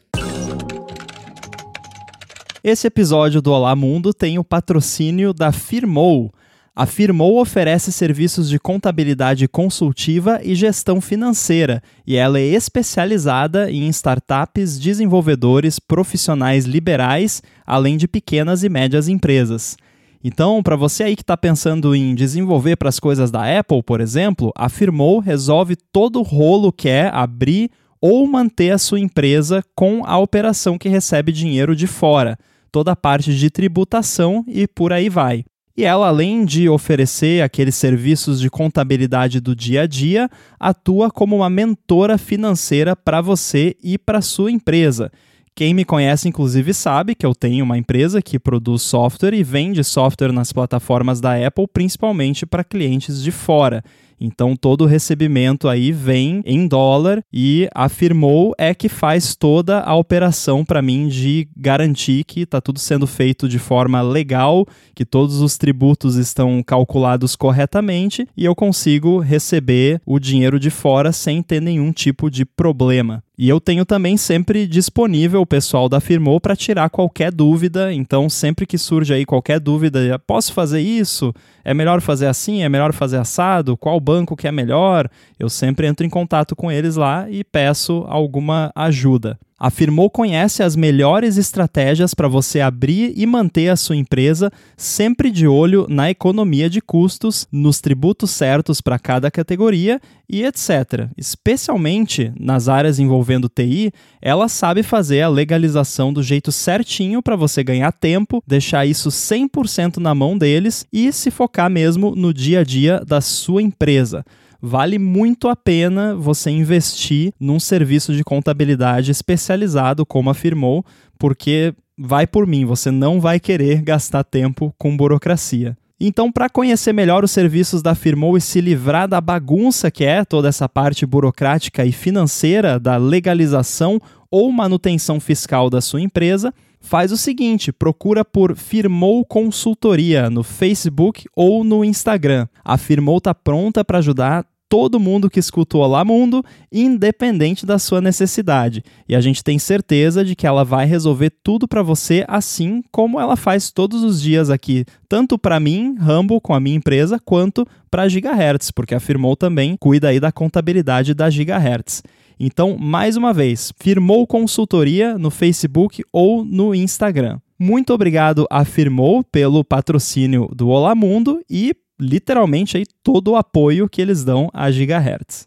Esse episódio do Olá Mundo tem o patrocínio da Firmoo. A Firmoo oferece serviços de contabilidade consultiva e gestão financeira, e ela é especializada em startups, desenvolvedores, profissionais liberais, além de pequenas e médias empresas. Então, para você aí que está pensando em desenvolver para as coisas da Apple, por exemplo, a Firmoo resolve todo o rolo que é abrir ou manter a sua empresa com a operação que recebe dinheiro de fora, toda a parte de tributação e por aí vai. E ela, além de oferecer aqueles serviços de contabilidade do dia a dia, atua como uma mentora financeira para você e para sua empresa. Quem me conhece, inclusive, sabe que eu tenho uma empresa que produz software e vende software nas plataformas da Apple, principalmente para clientes de fora. Então, todo o recebimento aí vem em dólar e a Firmoo é que faz toda a operação para mim de garantir que está tudo sendo feito de forma legal, que todos os tributos estão calculados corretamente e eu consigo receber o dinheiro de fora sem ter nenhum tipo de problema. E eu tenho também sempre disponível o pessoal da Firmoo para tirar qualquer dúvida, então sempre que surge aí qualquer dúvida, posso fazer isso? É melhor fazer assim? É melhor fazer assado? Qual banco que é melhor? Eu sempre entro em contato com eles lá e peço alguma ajuda. A Firmoo conhece as melhores estratégias para você abrir e manter a sua empresa, sempre de olho na economia de custos, nos tributos certos para cada categoria e etc. Especialmente nas áreas envolvendo TI, ela sabe fazer a legalização do jeito certinho para você ganhar tempo, deixar isso 100% na mão deles e se focar mesmo no dia a dia da sua empresa. Vale muito a pena você investir num serviço de contabilidade especializado como a Firmoo, porque vai por mim, você não vai querer gastar tempo com burocracia. Então, para conhecer melhor os serviços da Firmoo e se livrar da bagunça que é toda essa parte burocrática e financeira da legalização ou manutenção fiscal da sua empresa, faz o seguinte, procura por Firmoo Consultoria no Facebook ou no Instagram. A Firmoo está pronta para ajudar todo mundo que escuta o Olá Mundo, independente da sua necessidade. E a gente tem certeza de que ela vai resolver tudo para você, assim como ela faz todos os dias aqui, tanto para mim, Rambo, com a minha empresa, quanto para a Gigahertz, porque a Firmoo também cuida aí da contabilidade da Gigahertz. Então, mais uma vez, Firmoo Consultoria no Facebook ou no Instagram. Muito obrigado à Firmoo pelo patrocínio do Olá Mundo e literalmente aí todo o apoio que eles dão à Gigahertz.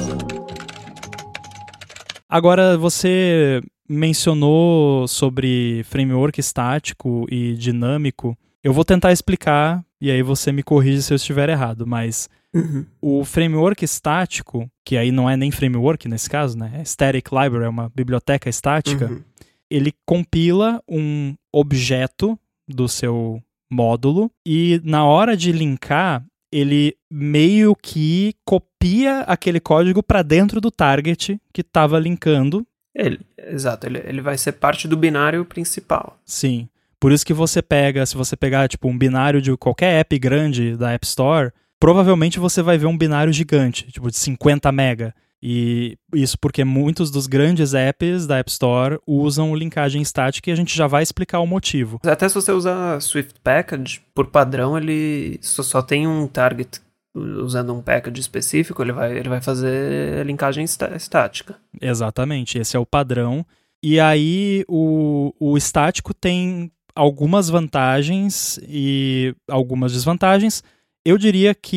Agora, você mencionou sobre framework estático e dinâmico. Eu vou tentar explicar e aí você me corrige se eu estiver errado, mas o framework estático, que aí não é nem framework nesse caso, né? É Static Library, é uma biblioteca estática, ele compila um objeto do seu módulo e na hora de linkar, ele meio que copia aquele código para dentro do target que estava linkando. Exato, ele vai ser parte do binário principal. Sim, por isso que se você pegar tipo um binário de qualquer app grande da App Store, provavelmente você vai ver um binário gigante, tipo de 50 mega. E isso porque muitos dos grandes apps da App Store usam linkagem estática e a gente já vai explicar o motivo. Até se você usar Swift Package, por padrão ele só tem um target. Usando um package específico, ele vai fazer linkagem estática. Exatamente, esse é o padrão. E aí o estático tem algumas vantagens e algumas desvantagens. Eu diria que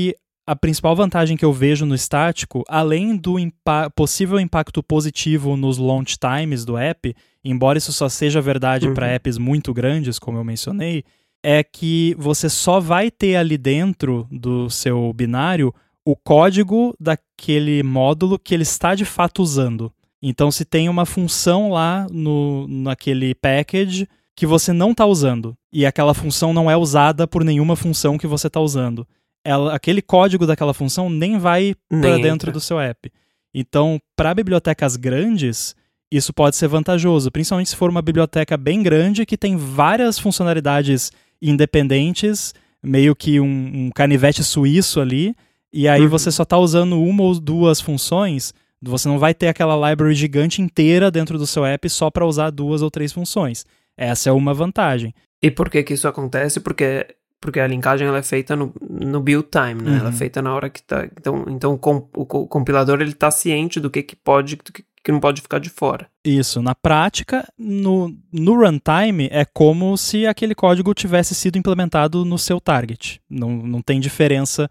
a principal vantagem que eu vejo no estático, além do possível impacto positivo nos launch times do app, embora isso só seja verdade para apps muito grandes, como eu mencionei, é que você só vai ter ali dentro do seu binário o código daquele módulo que ele está de fato usando. Então, se tem uma função lá naquele package que você não está usando, e aquela função não é usada por nenhuma função que você está usando, aquele código daquela função nem vai para dentro do seu app. Então, para bibliotecas grandes, isso pode ser vantajoso, principalmente se for uma biblioteca bem grande que tem várias funcionalidades independentes, meio que um canivete suíço ali, e aí você só está usando uma ou duas funções, você não vai ter aquela library gigante inteira dentro do seu app só para usar 2 ou 3 funções. Essa é uma vantagem. E por que isso acontece? Porque a linkagem ela é feita no build time, né? Ela é feita na hora que tá... Então o compilador ele tá ciente do que pode, do que não pode ficar de fora. Isso. Na prática, no runtime, é como se aquele código tivesse sido implementado no seu target. Não tem diferença.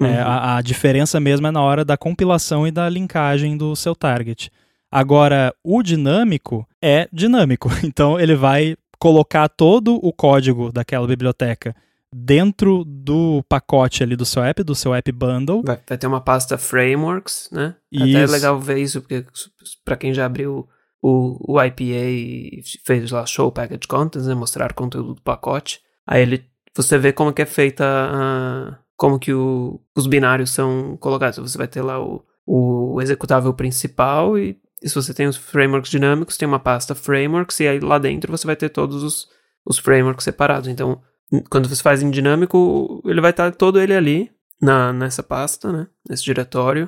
A diferença mesmo é na hora da compilação e da linkagem do seu target. Agora, o dinâmico é dinâmico. Então, ele vai colocar todo o código daquela biblioteca dentro do pacote ali do seu app bundle. Vai ter uma pasta frameworks, né? Isso. Até é legal ver isso, porque para quem já abriu o IPA e fez lá show package contents, né? Mostrar conteúdo do pacote. Aí você vê como que é feita como que os binários são colocados. Você vai ter lá o executável principal e se você tem os frameworks dinâmicos, tem uma pasta frameworks e aí lá dentro você vai ter todos os frameworks separados. Então, quando você faz em dinâmico, ele vai estar todo ele ali nessa pasta, né? Nesse diretório.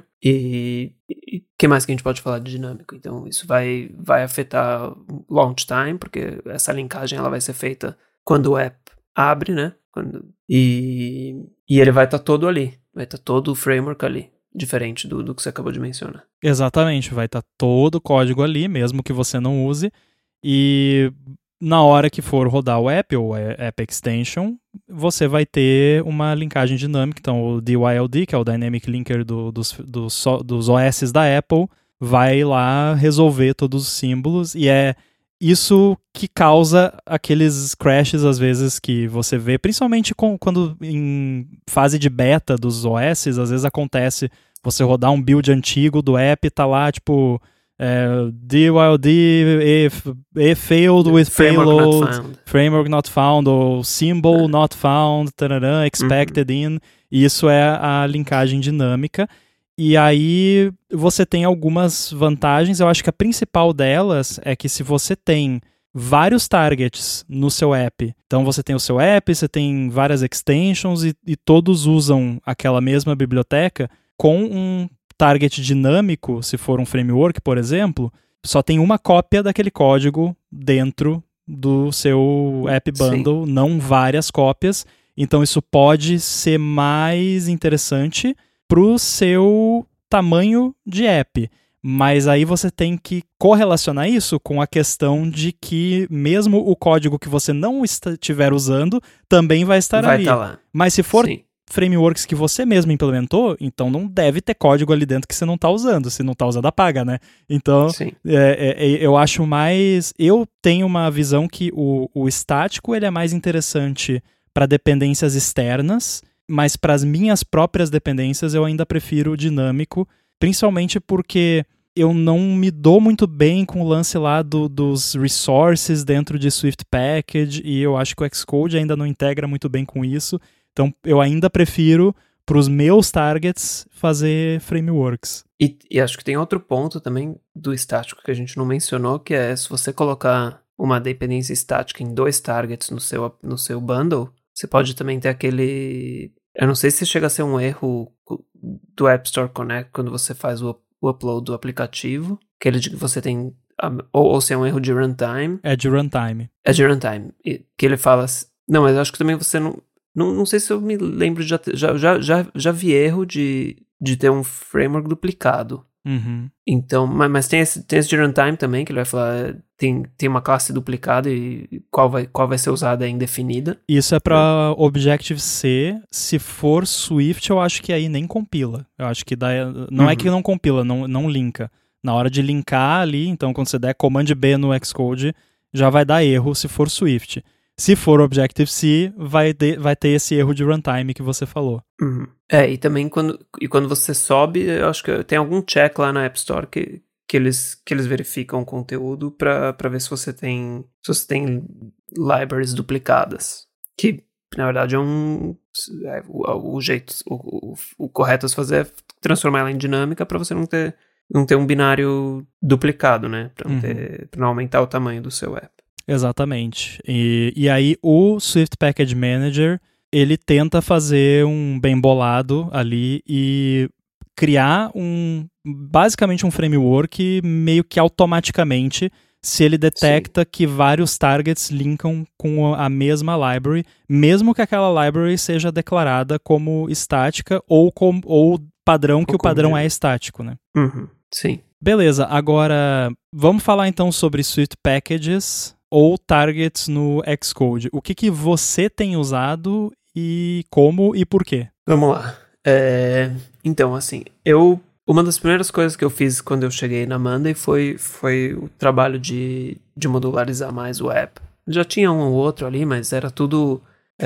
E que mais que a gente pode falar de dinâmico? Então, isso vai afetar launch time, porque essa linkagem ela vai ser feita quando o app abre, né? E ele vai estar todo ali. Vai estar todo o framework ali. Diferente do que você acabou de mencionar. Exatamente. Vai estar todo o código ali, mesmo que você não use. E na hora que for rodar o app ou app extension, você vai ter uma linkagem dinâmica. Então, o DYLD, que é o Dynamic Linker dos OS da Apple, vai lá resolver todos os símbolos. E é isso que causa aqueles crashes, às vezes, que você vê, principalmente quando em fase de beta dos OS, às vezes acontece você rodar um build antigo do app e tá lá, tipo, DYLD failed with payload, framework not found, ou symbol not found, expected in, e isso é a linkagem dinâmica. E aí você tem algumas vantagens. Eu acho que a principal delas é que se você tem vários targets no seu app, então você tem o seu app, você tem várias extensions e todos usam aquela mesma biblioteca, com um target dinâmico, se for um framework, por exemplo, só tem uma cópia daquele código dentro do seu app bundle, não várias cópias. Então isso pode ser mais interessante pro seu tamanho de app. Mas aí você tem que correlacionar isso com a questão de que mesmo o código que você não estiver usando também vai estar ali. Tá lá. Mas se for frameworks que você mesmo implementou, então não deve ter código ali dentro que você não está usando. Se não está usando, apaga, né? Então, eu acho mais... Eu tenho uma visão que o estático ele é mais interessante para dependências externas, mas para as minhas próprias dependências eu ainda prefiro o dinâmico, principalmente porque eu não me dou muito bem com o lance lá dos resources dentro de Swift Package, e eu acho que o Xcode ainda não integra muito bem com isso. Então eu ainda prefiro, para os meus targets, fazer frameworks. E acho que tem outro ponto também do estático que a gente não mencionou, que é se você colocar uma dependência estática em 2 targets no seu bundle, você pode também ter aquele... Eu não sei se chega a ser um erro do App Store Connect quando você faz o upload do aplicativo, aquele de que você tem... Ou se é um erro de runtime. É de runtime. É de runtime. Que ele fala... Não, mas eu acho que também você não sei se eu me lembro de... Já vi erro de ter um framework duplicado. Uhum. Então, mas tem esse de runtime também, que ele vai falar, tem uma classe duplicada e qual vai ser usada é indefinida. Isso é para Objective-C. Se for Swift, eu acho que aí nem compila. Eu acho que não é que não compila, não linka. Na hora de linkar ali, então quando você der Command B no Xcode, já vai dar erro se for Swift. Se for Objective-C, vai ter esse erro de runtime que você falou. Uhum. E também quando você sobe, eu acho que tem algum check lá na App Store que eles verificam o conteúdo para ver se você tem libraries duplicadas. Que, na verdade, o jeito, o correto a se fazer é transformar ela em dinâmica para você não ter um binário duplicado, né? Para não aumentar o tamanho do seu app. Exatamente. E aí o Swift Package Manager, ele tenta fazer um bem bolado ali e criar basicamente um framework meio que automaticamente, se ele detecta que vários targets linkam com a mesma library, mesmo que aquela library seja declarada como estática ou padrão, que o padrão é estático, né? Uhum. Sim. Beleza, agora vamos falar então sobre Swift Packages ou targets no Xcode. O que você tem usado e como e por quê? Vamos lá. Então, assim, uma das primeiras coisas que eu fiz quando eu cheguei na Monday foi o trabalho de modularizar mais o app. Já tinha um ou outro ali, mas era tudo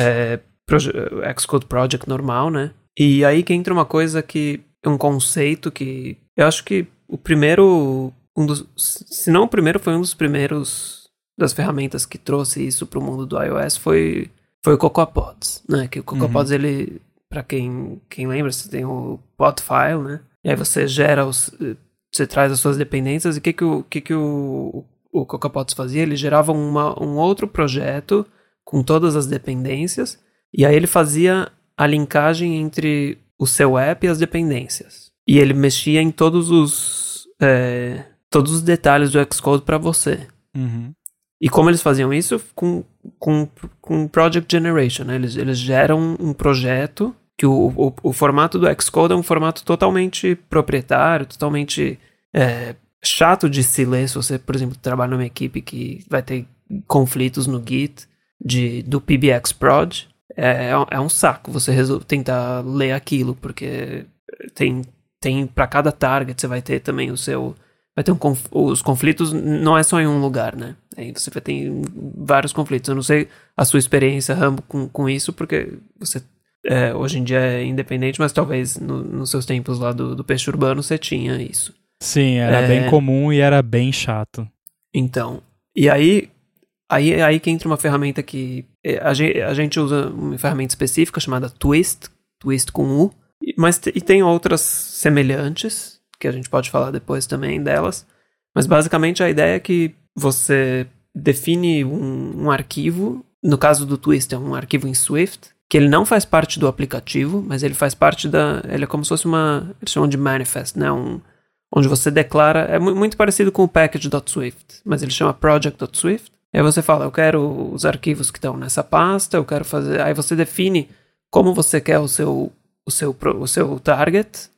Xcode Project normal, né? E aí que entra uma coisa um conceito que eu acho que o primeiro, se não o primeiro, foi um dos primeiros das ferramientas que trouxe isso para o mundo do iOS foi o CocoaPods, né? Que o CocoaPods, ele, para quem lembra, você tem o pod file, né? E aí você você traz as suas dependências e o que o CocoaPods fazia? Ele gerava um outro projeto com todas as dependências e aí ele fazia a linkagem entre o seu app e as dependências. E ele mexia em todos os detalhes do Xcode para você. Uhum. E como eles faziam isso? Com Project Generation, né? Eles geram um projeto que o formato do Xcode é um formato totalmente proprietário, totalmente chato de se ler se você, por exemplo, trabalha numa equipe que vai ter conflitos no Git do PBXproj. É um saco você tentar ler aquilo, porque tem para cada target você vai ter também vai ter os conflitos, não é só em um lugar, né? Aí você vai ter vários conflitos. Eu não sei a sua experiência, Rambo, com isso, porque você hoje em dia é independente, mas talvez nos seus tempos lá do peixe urbano você tinha isso. Sim, era bem comum e era bem chato. Então, e aí que entra uma ferramenta que a gente usa uma ferramenta específica chamada Twist com U, mas tem outras semelhantes, que a gente pode falar depois também delas, mas basicamente a ideia é que você define um arquivo, no caso do Twist é um arquivo em Swift, que ele não faz parte do aplicativo, mas ele faz parte ele é como se fosse eles chamam de manifest, né, onde você declara, é muito parecido com o package.swift, mas ele chama project.swift, aí você fala, eu quero os arquivos que estão nessa pasta, eu quero fazer, aí você define como você quer o seu target,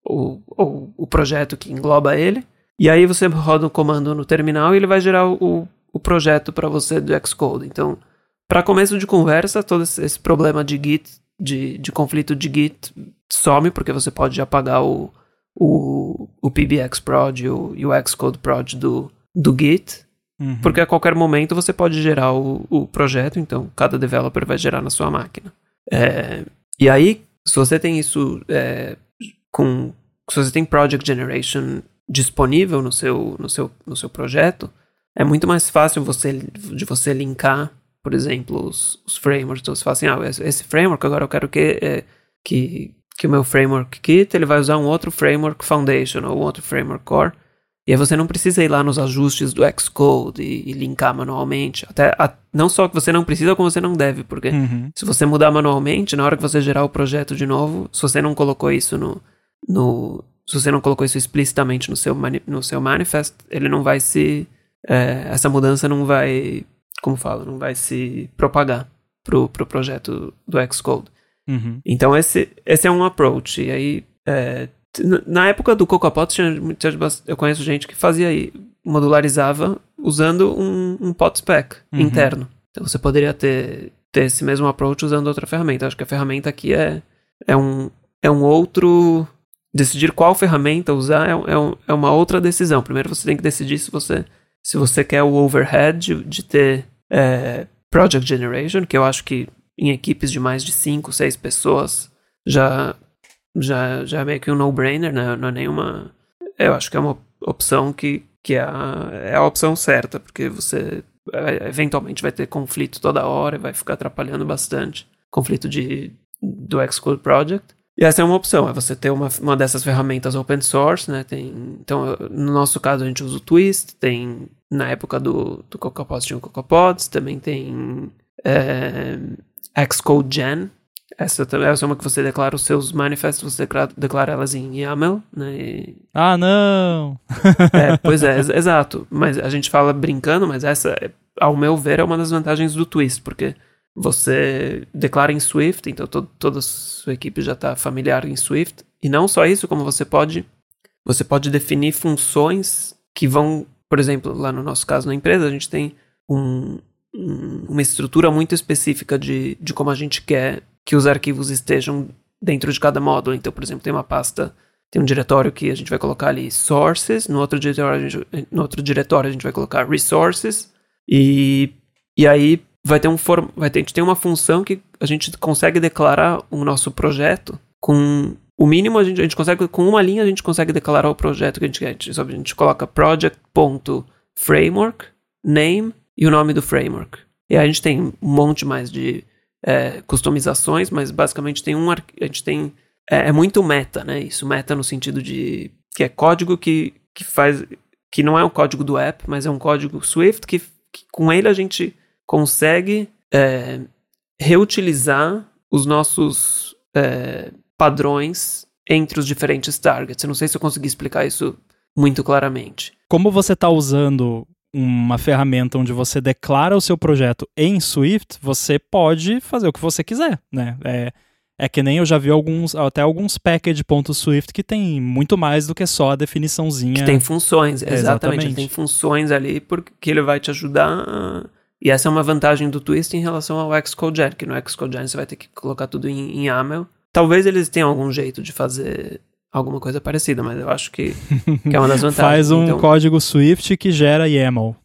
o projeto que engloba ele, e aí você roda um comando no terminal e ele vai gerar o projeto para você do Xcode. Então, para começo de conversa, todo esse problema de Git, de conflito de Git, some, porque você pode apagar o PBXproj e o Xcode proj do Git, porque a qualquer momento você pode gerar o projeto, então cada developer vai gerar na sua máquina. E aí, se você tem isso se você tem Project Generation disponível no seu projeto, é muito mais fácil de você linkar, por exemplo, os frameworks. Então você fala assim, esse framework agora eu quero que o meu framework Kit, ele vai usar um outro framework Foundation ou um outro framework Core. E aí você não precisa ir lá nos ajustes do Xcode e linkar manualmente. Não só que você não precisa, como você não deve, porque se você mudar manualmente, na hora que você gerar o projeto de novo, se você não colocou isso se você não colocou isso explicitamente no seu manifest, ele não vai essa mudança não vai, não vai se propagar pro projeto do Xcode. Então esse é um approach. E aí Na época do CocoaPods, eu conheço gente que modularizava usando um pod spec interno. Então você poderia ter esse mesmo approach usando outra ferramenta. Acho que a ferramenta aqui é um outro... Decidir qual ferramenta usar é uma outra decisão. Primeiro você tem que decidir se você quer o overhead de ter project generation, que eu acho que em equipes de mais de 5, 6 pessoas já é meio que um no-brainer, né? Não é nenhuma... Eu acho que é uma opção que é a opção certa, porque você eventualmente vai ter conflito toda hora e vai ficar atrapalhando bastante. Conflito do Xcode Project. E essa é uma opção, é você ter uma dessas ferramentas open source, né? Então, no nosso caso, a gente usa o Twist, na época do CocoaPods tinha o CocoaPods, também tem Xcode Gen. Essa é uma que você declara os seus manifestos, você declara elas em YAML, né? Ah, não! Pois é, exato. Mas a gente fala brincando, mas essa, ao meu ver, é uma das vantagens do Twist, porque você declara em Swift, então toda a sua equipe já está familiar em Swift. E não só isso, como você pode definir funções que vão, por exemplo, lá no nosso caso na empresa, a gente tem uma estrutura muito específica de como a gente quer que os arquivos estejam dentro de cada módulo. Então, por exemplo, tem um diretório que a gente vai colocar ali sources, no outro diretório a gente vai colocar resources, e aí a gente tem uma função que a gente consegue declarar o nosso projeto com o mínimo, a gente consegue, com uma linha a gente consegue declarar o projeto que a gente quer. A gente coloca project.framework, name e o nome do framework. E aí a gente tem um monte mais de customizações, mas basicamente é muito meta, né? Isso, meta no sentido de que é código que não é o código do app, mas é um código Swift que com ele a gente consegue reutilizar os nossos padrões entre os diferentes targets. Eu não sei se eu consegui explicar isso muito claramente. Como você está usando uma ferramenta onde você declara o seu projeto em Swift, você pode fazer o que você quiser, né? É que nem eu já vi até alguns package.swift que tem muito mais do que só a definiçãozinha. Que tem funções, exatamente. Tem funções ali porque ele vai te ajudar. E essa é uma vantagem do Twist em relação ao Xcode Gen, que no Xcode Gen você vai ter que colocar tudo em YAML. Talvez eles tenham algum jeito de fazer alguma coisa parecida, mas eu acho que é uma das vantagens. Faz um código Swift que gera YAML.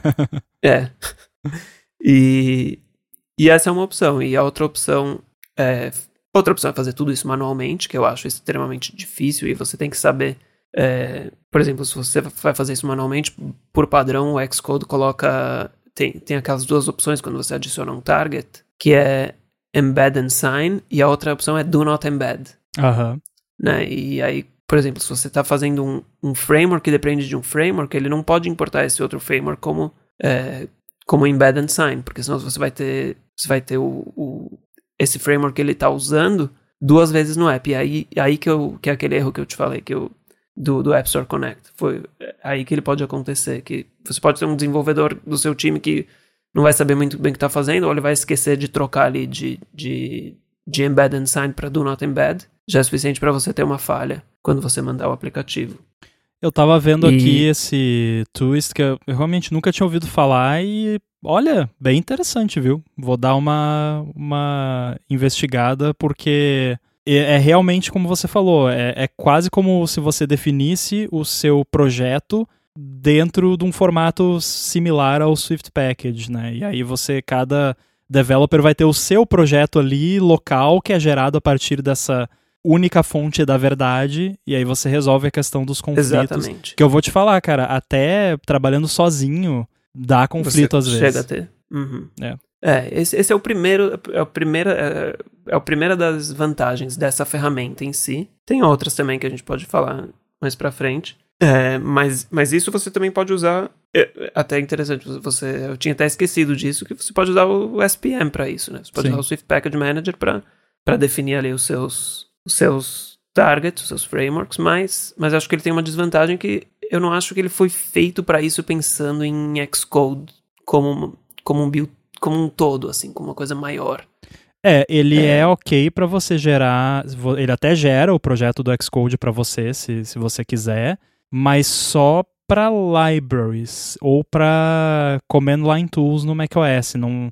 E essa é uma opção. E a outra opção é fazer tudo isso manualmente, que eu acho extremamente difícil, e você tem que saber, por exemplo, se você vai fazer isso manualmente, por padrão o Xcode coloca, tem aquelas duas opções quando você adiciona um target, que é embed and sign, e a outra opção é do not embed. Né? E aí, por exemplo, se você está fazendo um framework que depende de um framework, ele não pode importar esse outro framework como embed and sign, porque senão você vai ter esse framework que ele está usando duas vezes no app. E aí que é aquele erro que eu te falei, do App Store Connect. Foi aí que ele pode acontecer, que você pode ter um desenvolvedor do seu time que não vai saber muito bem o que está fazendo, ou ele vai esquecer de trocar ali de embed and sign para do not embed. Já é suficiente para você ter uma falha quando você mandar o aplicativo. Eu tava vendo aqui esse Twist que eu realmente nunca tinha ouvido falar e, olha, bem interessante, viu? Vou dar uma investigada porque é realmente como você falou, é quase como se você definisse o seu projeto dentro de um formato similar ao Swift Package, né? E aí cada developer vai ter o seu projeto ali, local, que é gerado a partir dessa única fonte da verdade, e aí você resolve a questão dos conflitos. Exatamente. Que eu vou te falar, cara, até trabalhando sozinho, dá conflito às vezes. Chega a ter. Uhum. Esse é a primeira das vantagens dessa ferramenta em si. Tem outras também que a gente pode falar mais pra frente. Mas isso você também pode usar, até interessante, eu tinha até esquecido disso, que você pode usar o SPM para isso, né? Você pode usar o Swift Package Manager para definir ali os seus targets, os seus frameworks, mas acho que ele tem uma desvantagem que eu não acho que ele foi feito para isso pensando em Xcode como um build, como um todo, assim, como uma coisa maior. Ele é ok para você gerar, ele até gera o projeto do Xcode para você, se você quiser, mas só para libraries ou para command line tools no macOS. Não,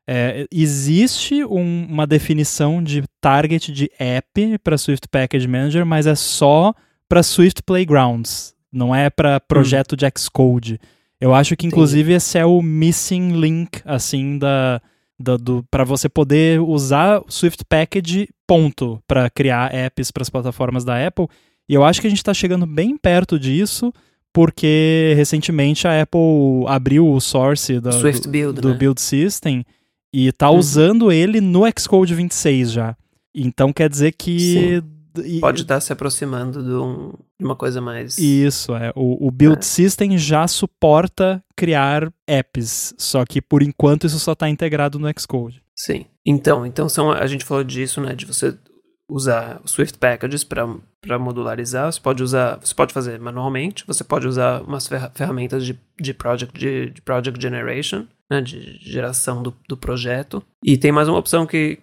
existe uma definição de target de app para Swift Package Manager, mas é só para Swift Playgrounds, não é para projeto de Xcode. Eu acho que, inclusive, esse é o missing link, assim, para você poder usar o Swift Package, ponto, para criar apps para as plataformas da Apple. E eu acho que a gente está chegando bem perto disso, porque recentemente a Apple abriu o source do Build System e está usando ele no Xcode 26 já. Então quer dizer que... Pode estar se aproximando de uma coisa mais... Isso, o Build System já suporta criar apps, só que por enquanto isso só está integrado no Xcode. Sim. Então a gente falou disso, né, de você usar os Swift Packages para modularizar. Você pode fazer manualmente, você pode usar umas ferramentas de project generation, né, de geração do projeto. E tem mais uma opção que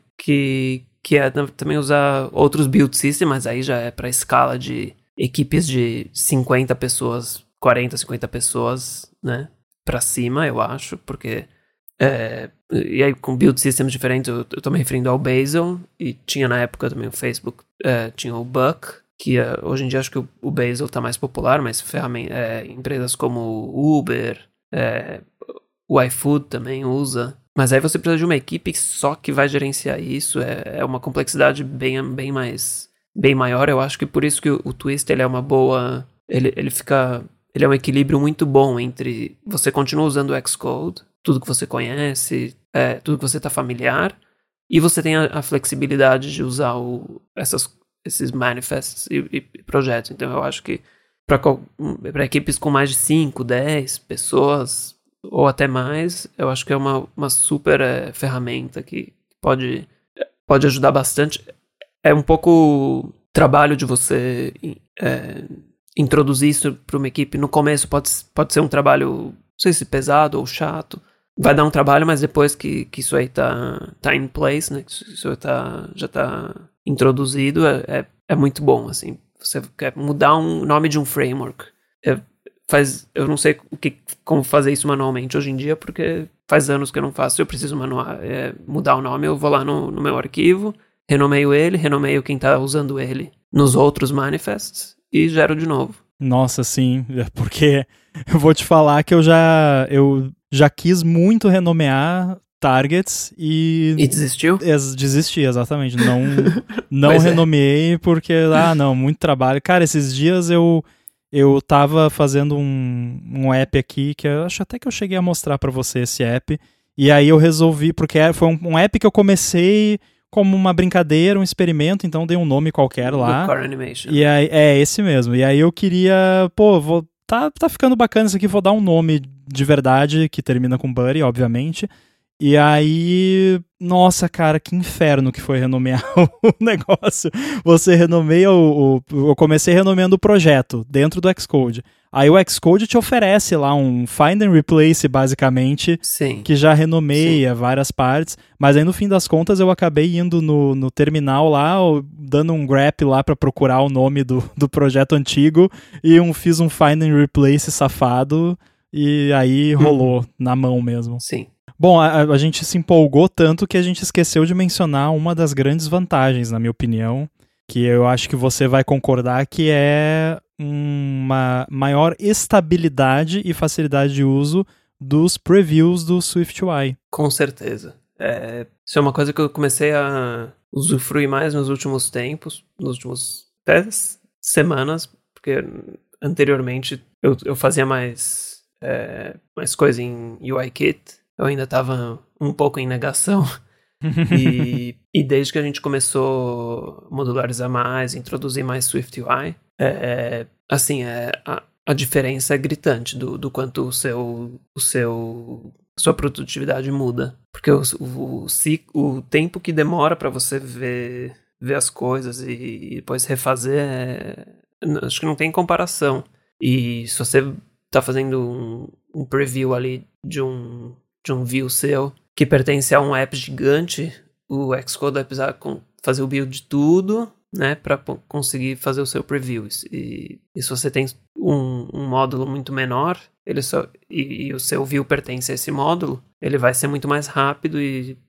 é também usar outros build systems, mas aí já é para escala de equipes de 50 pessoas, 40, 50 pessoas, né, para cima, eu acho, porque... e aí com build systems diferentes, eu tô me referindo ao Bazel, e tinha na época também o Facebook, tinha o Buck, que hoje em dia acho que o Bazel tá mais popular, mas empresas como o Uber, o iFood também usa. Mas aí você precisa de uma equipe só que vai gerenciar isso, é uma complexidade bem maior. Eu acho que por isso que o Twist ele é uma boa... Ele é um equilíbrio muito bom entre você continua usando o Xcode, tudo que você conhece, tudo que você está familiar, e você tem a flexibilidade de usar esses manifests e projetos. Então eu acho que para equipes com mais de 5, 10 pessoas, ou até mais, eu acho que é uma super ferramenta que pode ajudar bastante. É um pouco trabalho de você introduzir isso para uma equipe. No começo pode ser um trabalho, não sei se pesado ou chato. Vai dar um trabalho, mas depois que isso aí tá in place, né, que isso já tá introduzido, é muito bom, assim. Você quer mudar um nome de um framework. Eu não sei como fazer isso manualmente hoje em dia, porque faz anos que eu não faço. Eu preciso mudar o nome, eu vou lá no meu arquivo, renomeio quem tá usando ele nos outros manifests e gero de novo. Nossa, sim, porque eu vou te falar que eu já quis muito renomear targets e... E desistiu? Desisti, exatamente. Não renomeei porque, não, muito trabalho. Cara, esses dias eu tava fazendo um app aqui, que eu acho até que eu cheguei a mostrar pra você esse app, e aí eu resolvi, porque foi um app que eu comecei como uma brincadeira, um experimento, então dei um nome qualquer lá. Core Animation. E aí, esse mesmo. E aí eu queria, tá ficando bacana isso aqui, vou dar um nome de verdade, que termina com Buddy, obviamente. E aí, nossa, cara, que inferno que foi renomear o negócio. Você renomeia eu comecei renomeando o projeto dentro do Xcode. Aí o Xcode te oferece lá um find and replace, basicamente, Sim. que já renomeia várias partes. Mas aí, no fim das contas, eu acabei indo no terminal lá, dando um grep lá pra procurar o nome do projeto antigo, e fiz um find and replace safado, e aí rolou na mão mesmo. Sim. Bom, a gente se empolgou tanto que a gente esqueceu de mencionar uma das grandes vantagens, na minha opinião, que eu acho que você vai concordar, que é uma maior estabilidade e facilidade de uso dos previews do SwiftUI. Com certeza. Isso é uma coisa que eu comecei a usufruir mais nos últimos tempos, nos últimos 10 semanas, porque anteriormente eu fazia mais coisa em UIKit. Eu ainda estava um pouco em negação. E desde que a gente começou a modularizar mais, introduzir mais SwiftUI, a diferença é gritante do quanto a sua produtividade muda. Porque o tempo que demora para você ver as coisas e depois refazer, acho que não tem comparação. E se você está fazendo um preview ali de um view seu que pertence a um app gigante, o Xcode vai precisar fazer o build de tudo, né, para conseguir fazer o seu preview. E se você tem um módulo muito menor, e o seu view pertence a esse módulo, ele vai ser muito mais rápido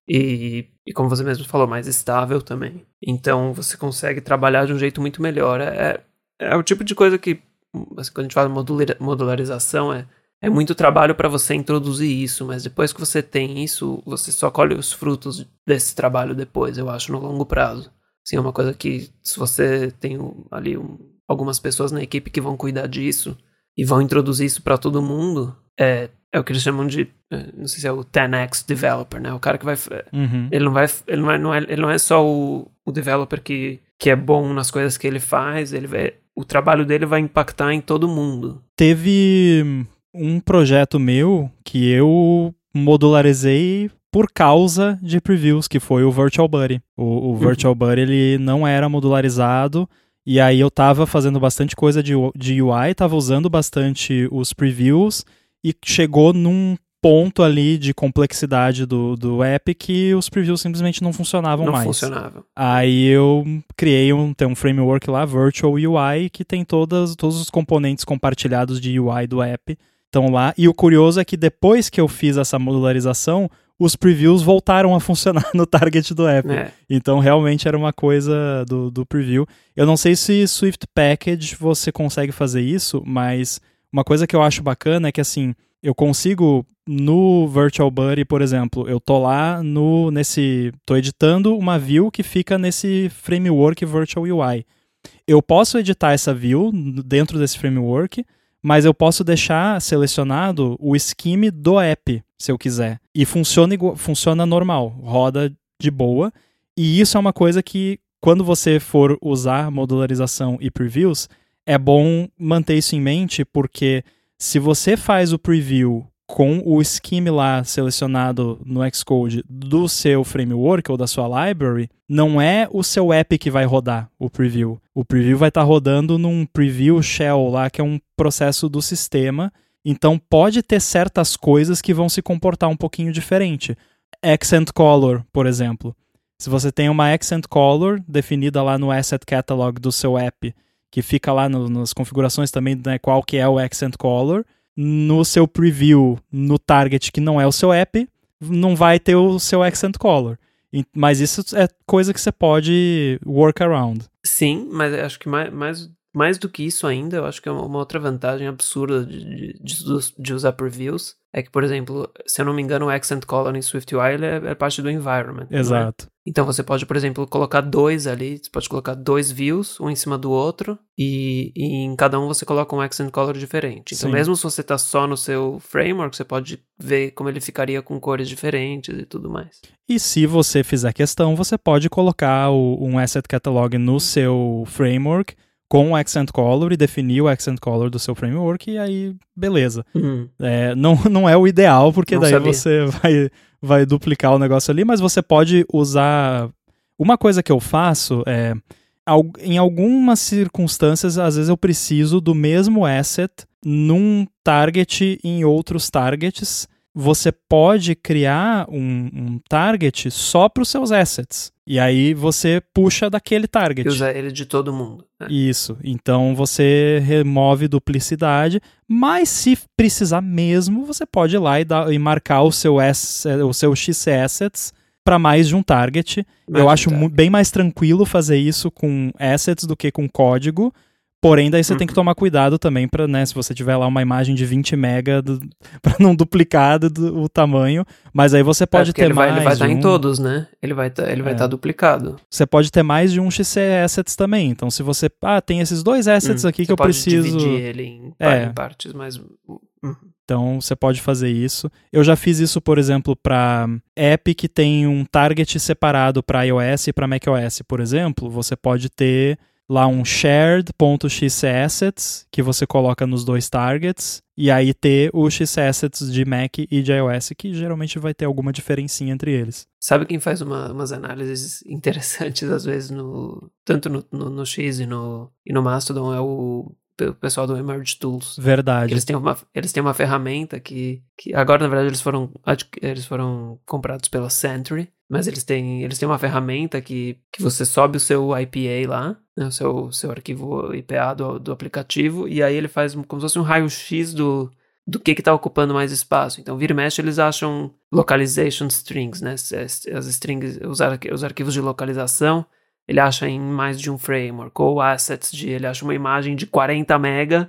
e como você mesmo falou, mais estável também. Então você consegue trabalhar de um jeito muito melhor. É o tipo de coisa que, assim, quando a gente fala modularização, é muito trabalho para você introduzir isso, mas depois que você tem isso, você só colhe os frutos desse trabalho depois, eu acho, no longo prazo. Assim, é uma coisa que, se você tem ali algumas pessoas na equipe que vão cuidar disso e vão introduzir isso para todo mundo, é o que eles chamam de, não sei se é o 10x developer, né? O cara que vai... Uhum. Ele não é só o developer que é bom nas coisas que ele faz, o trabalho dele vai impactar em todo mundo. Teve um projeto meu que eu modularizei por causa de previews, que foi o Virtual Buddy. O Virtual Buddy, ele não era modularizado, e aí eu tava fazendo bastante coisa de UI, tava usando bastante os previews, e chegou num ponto ali de complexidade do app que os previews simplesmente não funcionavam mais. Não funcionavam. Aí eu criei tem um framework lá, Virtual UI, que tem todos os componentes compartilhados de UI do app estão lá. E o curioso é que depois que eu fiz essa modularização, os previews voltaram a funcionar no target do app. Então realmente era uma coisa do preview. Eu não sei se Swift Package você consegue fazer isso, mas uma coisa que eu acho bacana é que assim, eu consigo no Virtual Buddy, por exemplo, eu tô lá tô editando uma view que fica nesse framework Virtual UI. Eu posso editar essa view dentro desse framework, mas eu posso deixar selecionado o scheme do app, se eu quiser. E funciona normal, roda de boa. E isso é uma coisa que, quando você for usar modularização e previews, é bom manter isso em mente, porque se você faz o preview com o scheme lá selecionado no Xcode do seu framework ou da sua library, não é o seu app que vai rodar o preview. O preview vai estar rodando num preview shell lá, que é um processo do sistema. Então pode ter certas coisas que vão se comportar um pouquinho diferente. Accent Color, por exemplo. Se você tem uma Accent Color definida lá no Asset Catalog do seu app, que fica lá nas configurações também, né, qual que é o Accent Color, no seu preview, no target que não é o seu app, não vai ter o seu Accent Color. Mas isso é coisa que você pode work around. Sim, mas eu acho que mais do que isso ainda, eu acho que é uma outra vantagem absurda de usar previews, é que, por exemplo, se eu não me engano, o Accent Color em SwiftUI é parte do environment. Exato. Então você pode, por exemplo, colocar dois ali, você pode colocar dois views, um em cima do outro, e em cada um você coloca um Accent Color diferente. Então, mesmo se você tá só no seu framework, você pode ver como ele ficaria com cores diferentes e tudo mais. E se você fizer questão, você pode colocar um Asset Catalog no seu framework com o Accent Color e definir o Accent Color do seu framework, e aí, beleza. Não é o ideal, porque daí você vai duplicar o negócio ali, mas você pode usar... Uma coisa que eu faço é, em algumas circunstâncias, às vezes eu preciso do mesmo asset num target em outros targets. Você pode criar um target só para os seus assets. E aí você puxa daquele target. E usa ele de todo mundo. Né? Isso. Então você remove duplicidade, mas se precisar mesmo, você pode ir lá e marcar o seu XC Assets para mais de um target. Eu acho bem mais tranquilo fazer isso com assets do que com código. Porém, daí você tem que tomar cuidado também para, né, se você tiver lá uma imagem de 20 mega, para não duplicar o tamanho, mas aí você pode ter mais ele vai estar em todos, né? Ele vai estar duplicado. Você pode ter mais de um XC Assets também, então se você, tem esses dois assets aqui que eu preciso... Você pode dividir ele em partes, mas... Então, você pode fazer isso. Eu já fiz isso, por exemplo, para app que tem um target separado para iOS e para macOS, por exemplo, você pode ter lá um shared.xassets que você coloca nos dois targets e aí ter o xassets de Mac e de iOS, que geralmente vai ter alguma diferencinha entre eles. Sabe quem faz umas análises interessantes às vezes tanto no X e no Mastodon é o pessoal do Emerge Tools. Verdade. Eles têm uma ferramenta que agora, na verdade, eles foram comprados pela Sentry. mas eles têm uma ferramenta que você sobe o seu IPA lá, né, o seu arquivo IPA do aplicativo, e aí ele faz como se fosse um raio-x do que está ocupando mais espaço. Então, vira e mexe, eles acham localization strings, né? As strings, os arquivos de localização, ele acha em mais de um framework, ou assets ele acha uma imagem de 40 mega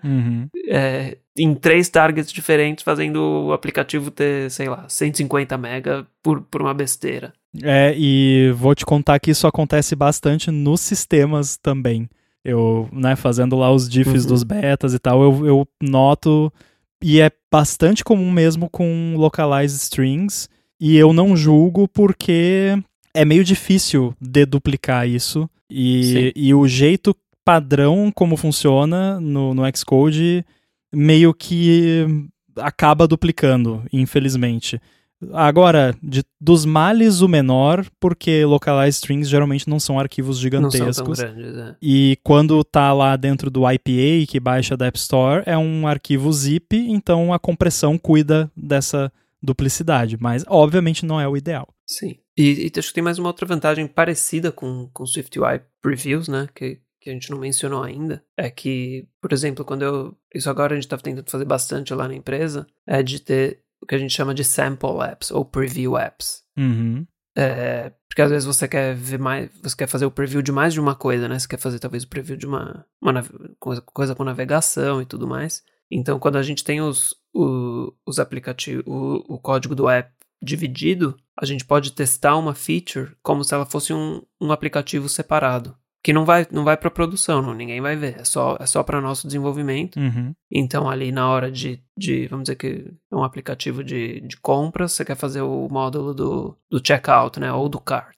em 3 targets diferentes, fazendo o aplicativo ter, sei lá, 150 mega por uma besteira. E vou te contar que isso acontece bastante nos sistemas também. Eu, né, fazendo lá os diffs dos betas e tal, eu noto, e é bastante comum mesmo com localized strings, e eu não julgo porque é meio difícil deduplicar isso, e o jeito padrão como funciona no Xcode meio que acaba duplicando, infelizmente. Agora, dos males o menor, porque localized strings geralmente não são arquivos gigantescos. Não são tão grandes, E quando tá lá dentro do IPA, que baixa da App Store, é um arquivo zip, então a compressão cuida dessa duplicidade. Mas, obviamente, não é o ideal. Sim. E acho que tem mais uma outra vantagem parecida com SwiftUI Previews, né? Que a gente não mencionou ainda. É que, por exemplo, isso agora a gente tá tentando fazer bastante lá na empresa, é de ter o que a gente chama de sample apps ou preview apps. Porque às vezes você quer ver mais, você quer fazer o preview de mais de uma coisa, né? Você quer fazer talvez o preview de uma coisa com navegação e tudo mais. Então, quando a gente tem os aplicativos, o código do app dividido, a gente pode testar uma feature como se ela fosse um aplicativo separado. Que não vai para produção, ninguém vai ver, é só para nosso desenvolvimimento. Então, ali na hora de vamos dizer que é um aplicativo de compras, você quer fazer o módulo do checkout, né, ou do cart,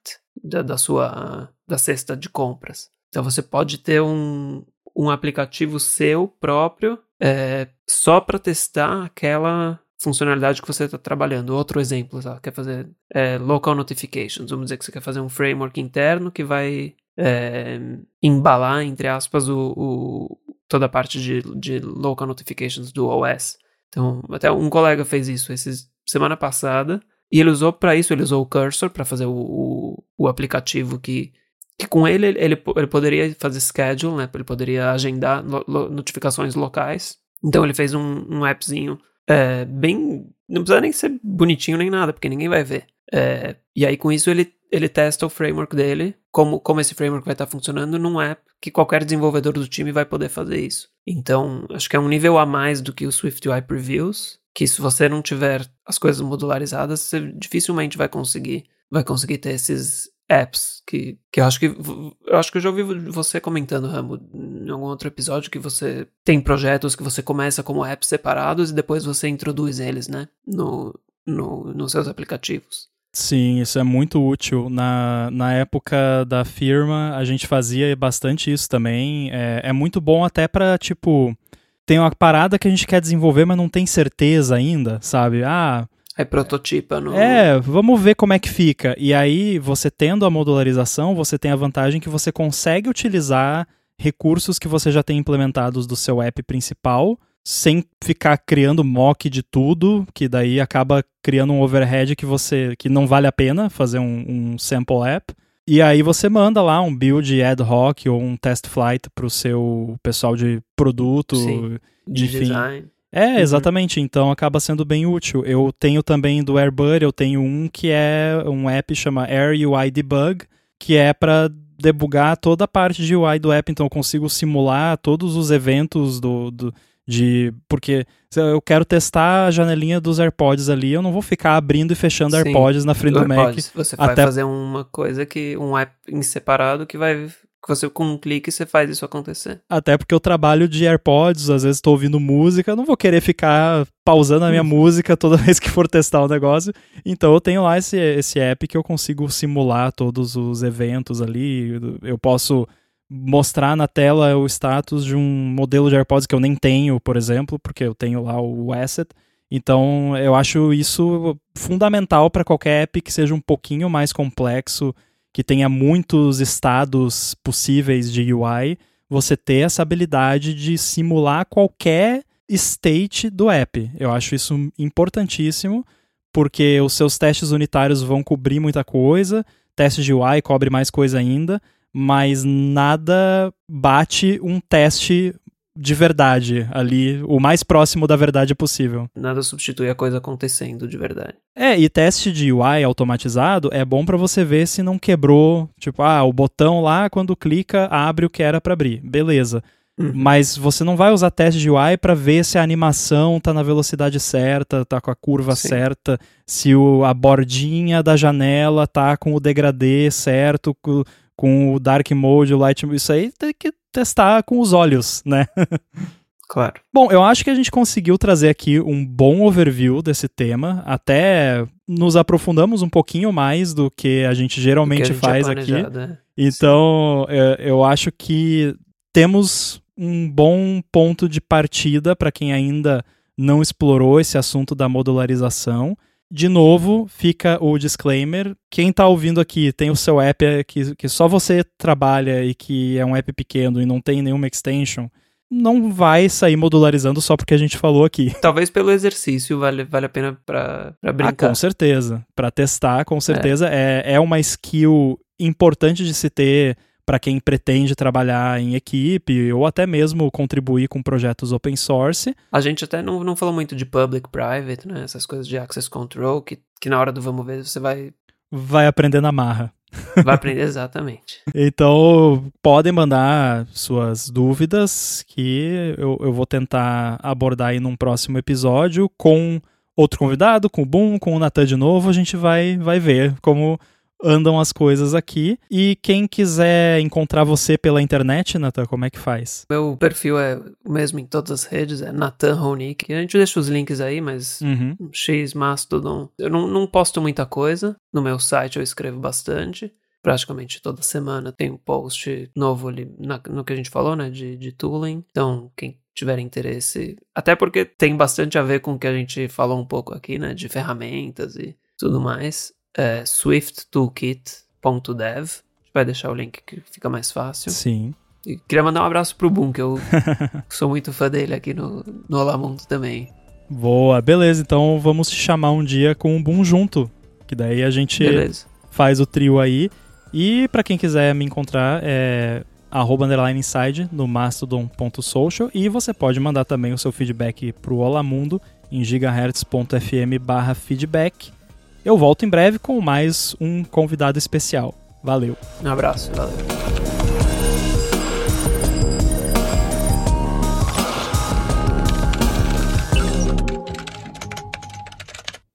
da cesta de compras. Então, você pode ter um aplicativo seu próprio só para testar aquela funcionalidade que você está trabalhando. Outro exemplo, quer fazer local notifications, vamos dizer que você quer fazer um framework interno que vai embalar, entre aspas, toda a parte de local notifications do OS. Então, até um colega fez isso semana passada, e ele usou o Cursor para fazer o aplicativo que com ele poderia fazer schedule, né? Ele poderia agendar notificações locais. Então ele fez um appzinho bem... Não precisa nem ser bonitinho nem nada, porque ninguém vai ver. E aí com isso ele testa o framework dele, como esse framework vai estar funcionando num app que qualquer desenvolvedor do time vai poder fazer isso. Então, acho que é um nível a mais do que o SwiftUI Previews, que se você não tiver as coisas modularizadas, você dificilmente vai conseguir ter esses apps que eu acho que eu já ouvi você comentando, Rambo, em algum outro episódio, que você tem projetos que você começa como apps separados e depois você introduz eles, né, nos seus aplicativos. Sim, isso é muito útil. Na época da firma, a gente fazia bastante isso também. É muito bom até pra, tipo, tem uma parada que a gente quer desenvolver, mas não tem certeza ainda, sabe? Aí prototipa no... vamos ver como é que fica. E aí, você tendo a modularização, você tem a vantagem que você consegue utilizar recursos que você já tem implementados do seu app principal, sem ficar criando mock de tudo, que daí acaba criando um overhead que não vale a pena fazer um sample app. E aí você manda lá um build ad hoc ou um test flight pro seu pessoal de produto, de design. Exatamente, então acaba sendo bem útil. Eu tenho também do AirBuddy, eu tenho um que é um app chama Air UI Debug, que é para debugar toda a parte de UI do app, então eu consigo simular todos os eventos porque eu quero testar a janelinha dos AirPods ali, eu não vou ficar abrindo e fechando AirPods na frente do Mac. Você vai fazer uma coisa um app em separado que você com um clique você faz isso acontecer. Até porque eu trabalho de AirPods, às vezes estou ouvindo música, eu não vou querer ficar pausando a minha música toda vez que for testar o negócio. Então eu tenho lá esse app que eu consigo simular todos os eventos ali. Eu posso mostrar na tela o status de um modelo de AirPods que eu nem tenho, por exemplo, porque eu tenho lá o asset. Então eu acho isso fundamental para qualquer app que seja um pouquinho mais complexo, que tenha muitos estados possíveis de UI, você ter essa habilidade de simular qualquer state do app. Eu acho isso importantíssimo, porque os seus testes unitários vão cobrir muita coisa, testes de UI cobre mais coisa ainda, mas nada bate um teste de verdade ali, o mais próximo da verdade possível. Nada substitui a coisa acontecendo de verdade. E teste de UI automatizado é bom pra você ver se não quebrou, tipo, o botão lá, quando clica, abre o que era pra abrir. Beleza. Mas você não vai usar teste de UI pra ver se a animação tá na velocidade certa, tá com a curva certa, se a bordinha da janela tá com o degradê certo, com o dark mode, o light mode. Isso aí tem que testar com os olhos, né? Claro. Bom, eu acho que a gente conseguiu trazer aqui um bom overview desse tema, até nos aprofundamos um pouquinho mais do que a gente geralmente faz aqui. Então, eu acho que temos um bom ponto de partida para quem ainda não explorou esse assunto da modularização. De novo, fica o disclaimer. Quem está ouvindo aqui tem o seu app que só você trabalha e que é um app pequeno e não tem nenhuma extension, não vai sair modularizando só porque a gente falou aqui. Talvez pelo exercício vale a pena para brincar. Com certeza. Para testar, com certeza. É uma skill importante de se ter para quem pretende trabalhar em equipe ou até mesmo contribuir com projetos open source. A gente até não falou muito de public-private, né? Essas coisas de access control, que na hora do vamos ver você vai aprender na marra. Vai aprender exatamente. Então, podem mandar suas dúvidas que eu vou tentar abordar aí num próximo episódio com outro convidado, com o Boom, com o Natan de novo. A gente vai ver como andam as coisas aqui. E quem quiser encontrar você pela internet, Natan, como é que faz? Meu perfil é o mesmo em todas as redes, é Natan Ronick. A gente deixa os links aí, mas X, Mastodon. Eu não posto muita coisa. No meu site eu escrevo bastante. Praticamente toda semana tem um post novo ali no que a gente falou, né, de tooling. Então, quem tiver interesse, até porque tem bastante a ver com o que a gente falou um pouco aqui, né, de ferramentas e tudo mais. É swifttoolkit.dev. A gente vai deixar o link que fica mais fácil. Sim. E queria mandar um abraço pro Boom, que eu sou muito fã dele aqui no Olá Mundo também. Boa, beleza. Então vamos te chamar um dia com o Boom junto, que daí a gente faz o trio aí. E pra quem quiser me encontrar é @inside no mastodon.social e você pode mandar também o seu feedback pro Olá Mundo em gigahertz.fm/feedback. Eu volto em breve com mais um convidado especial. Valeu. Um abraço, valeu.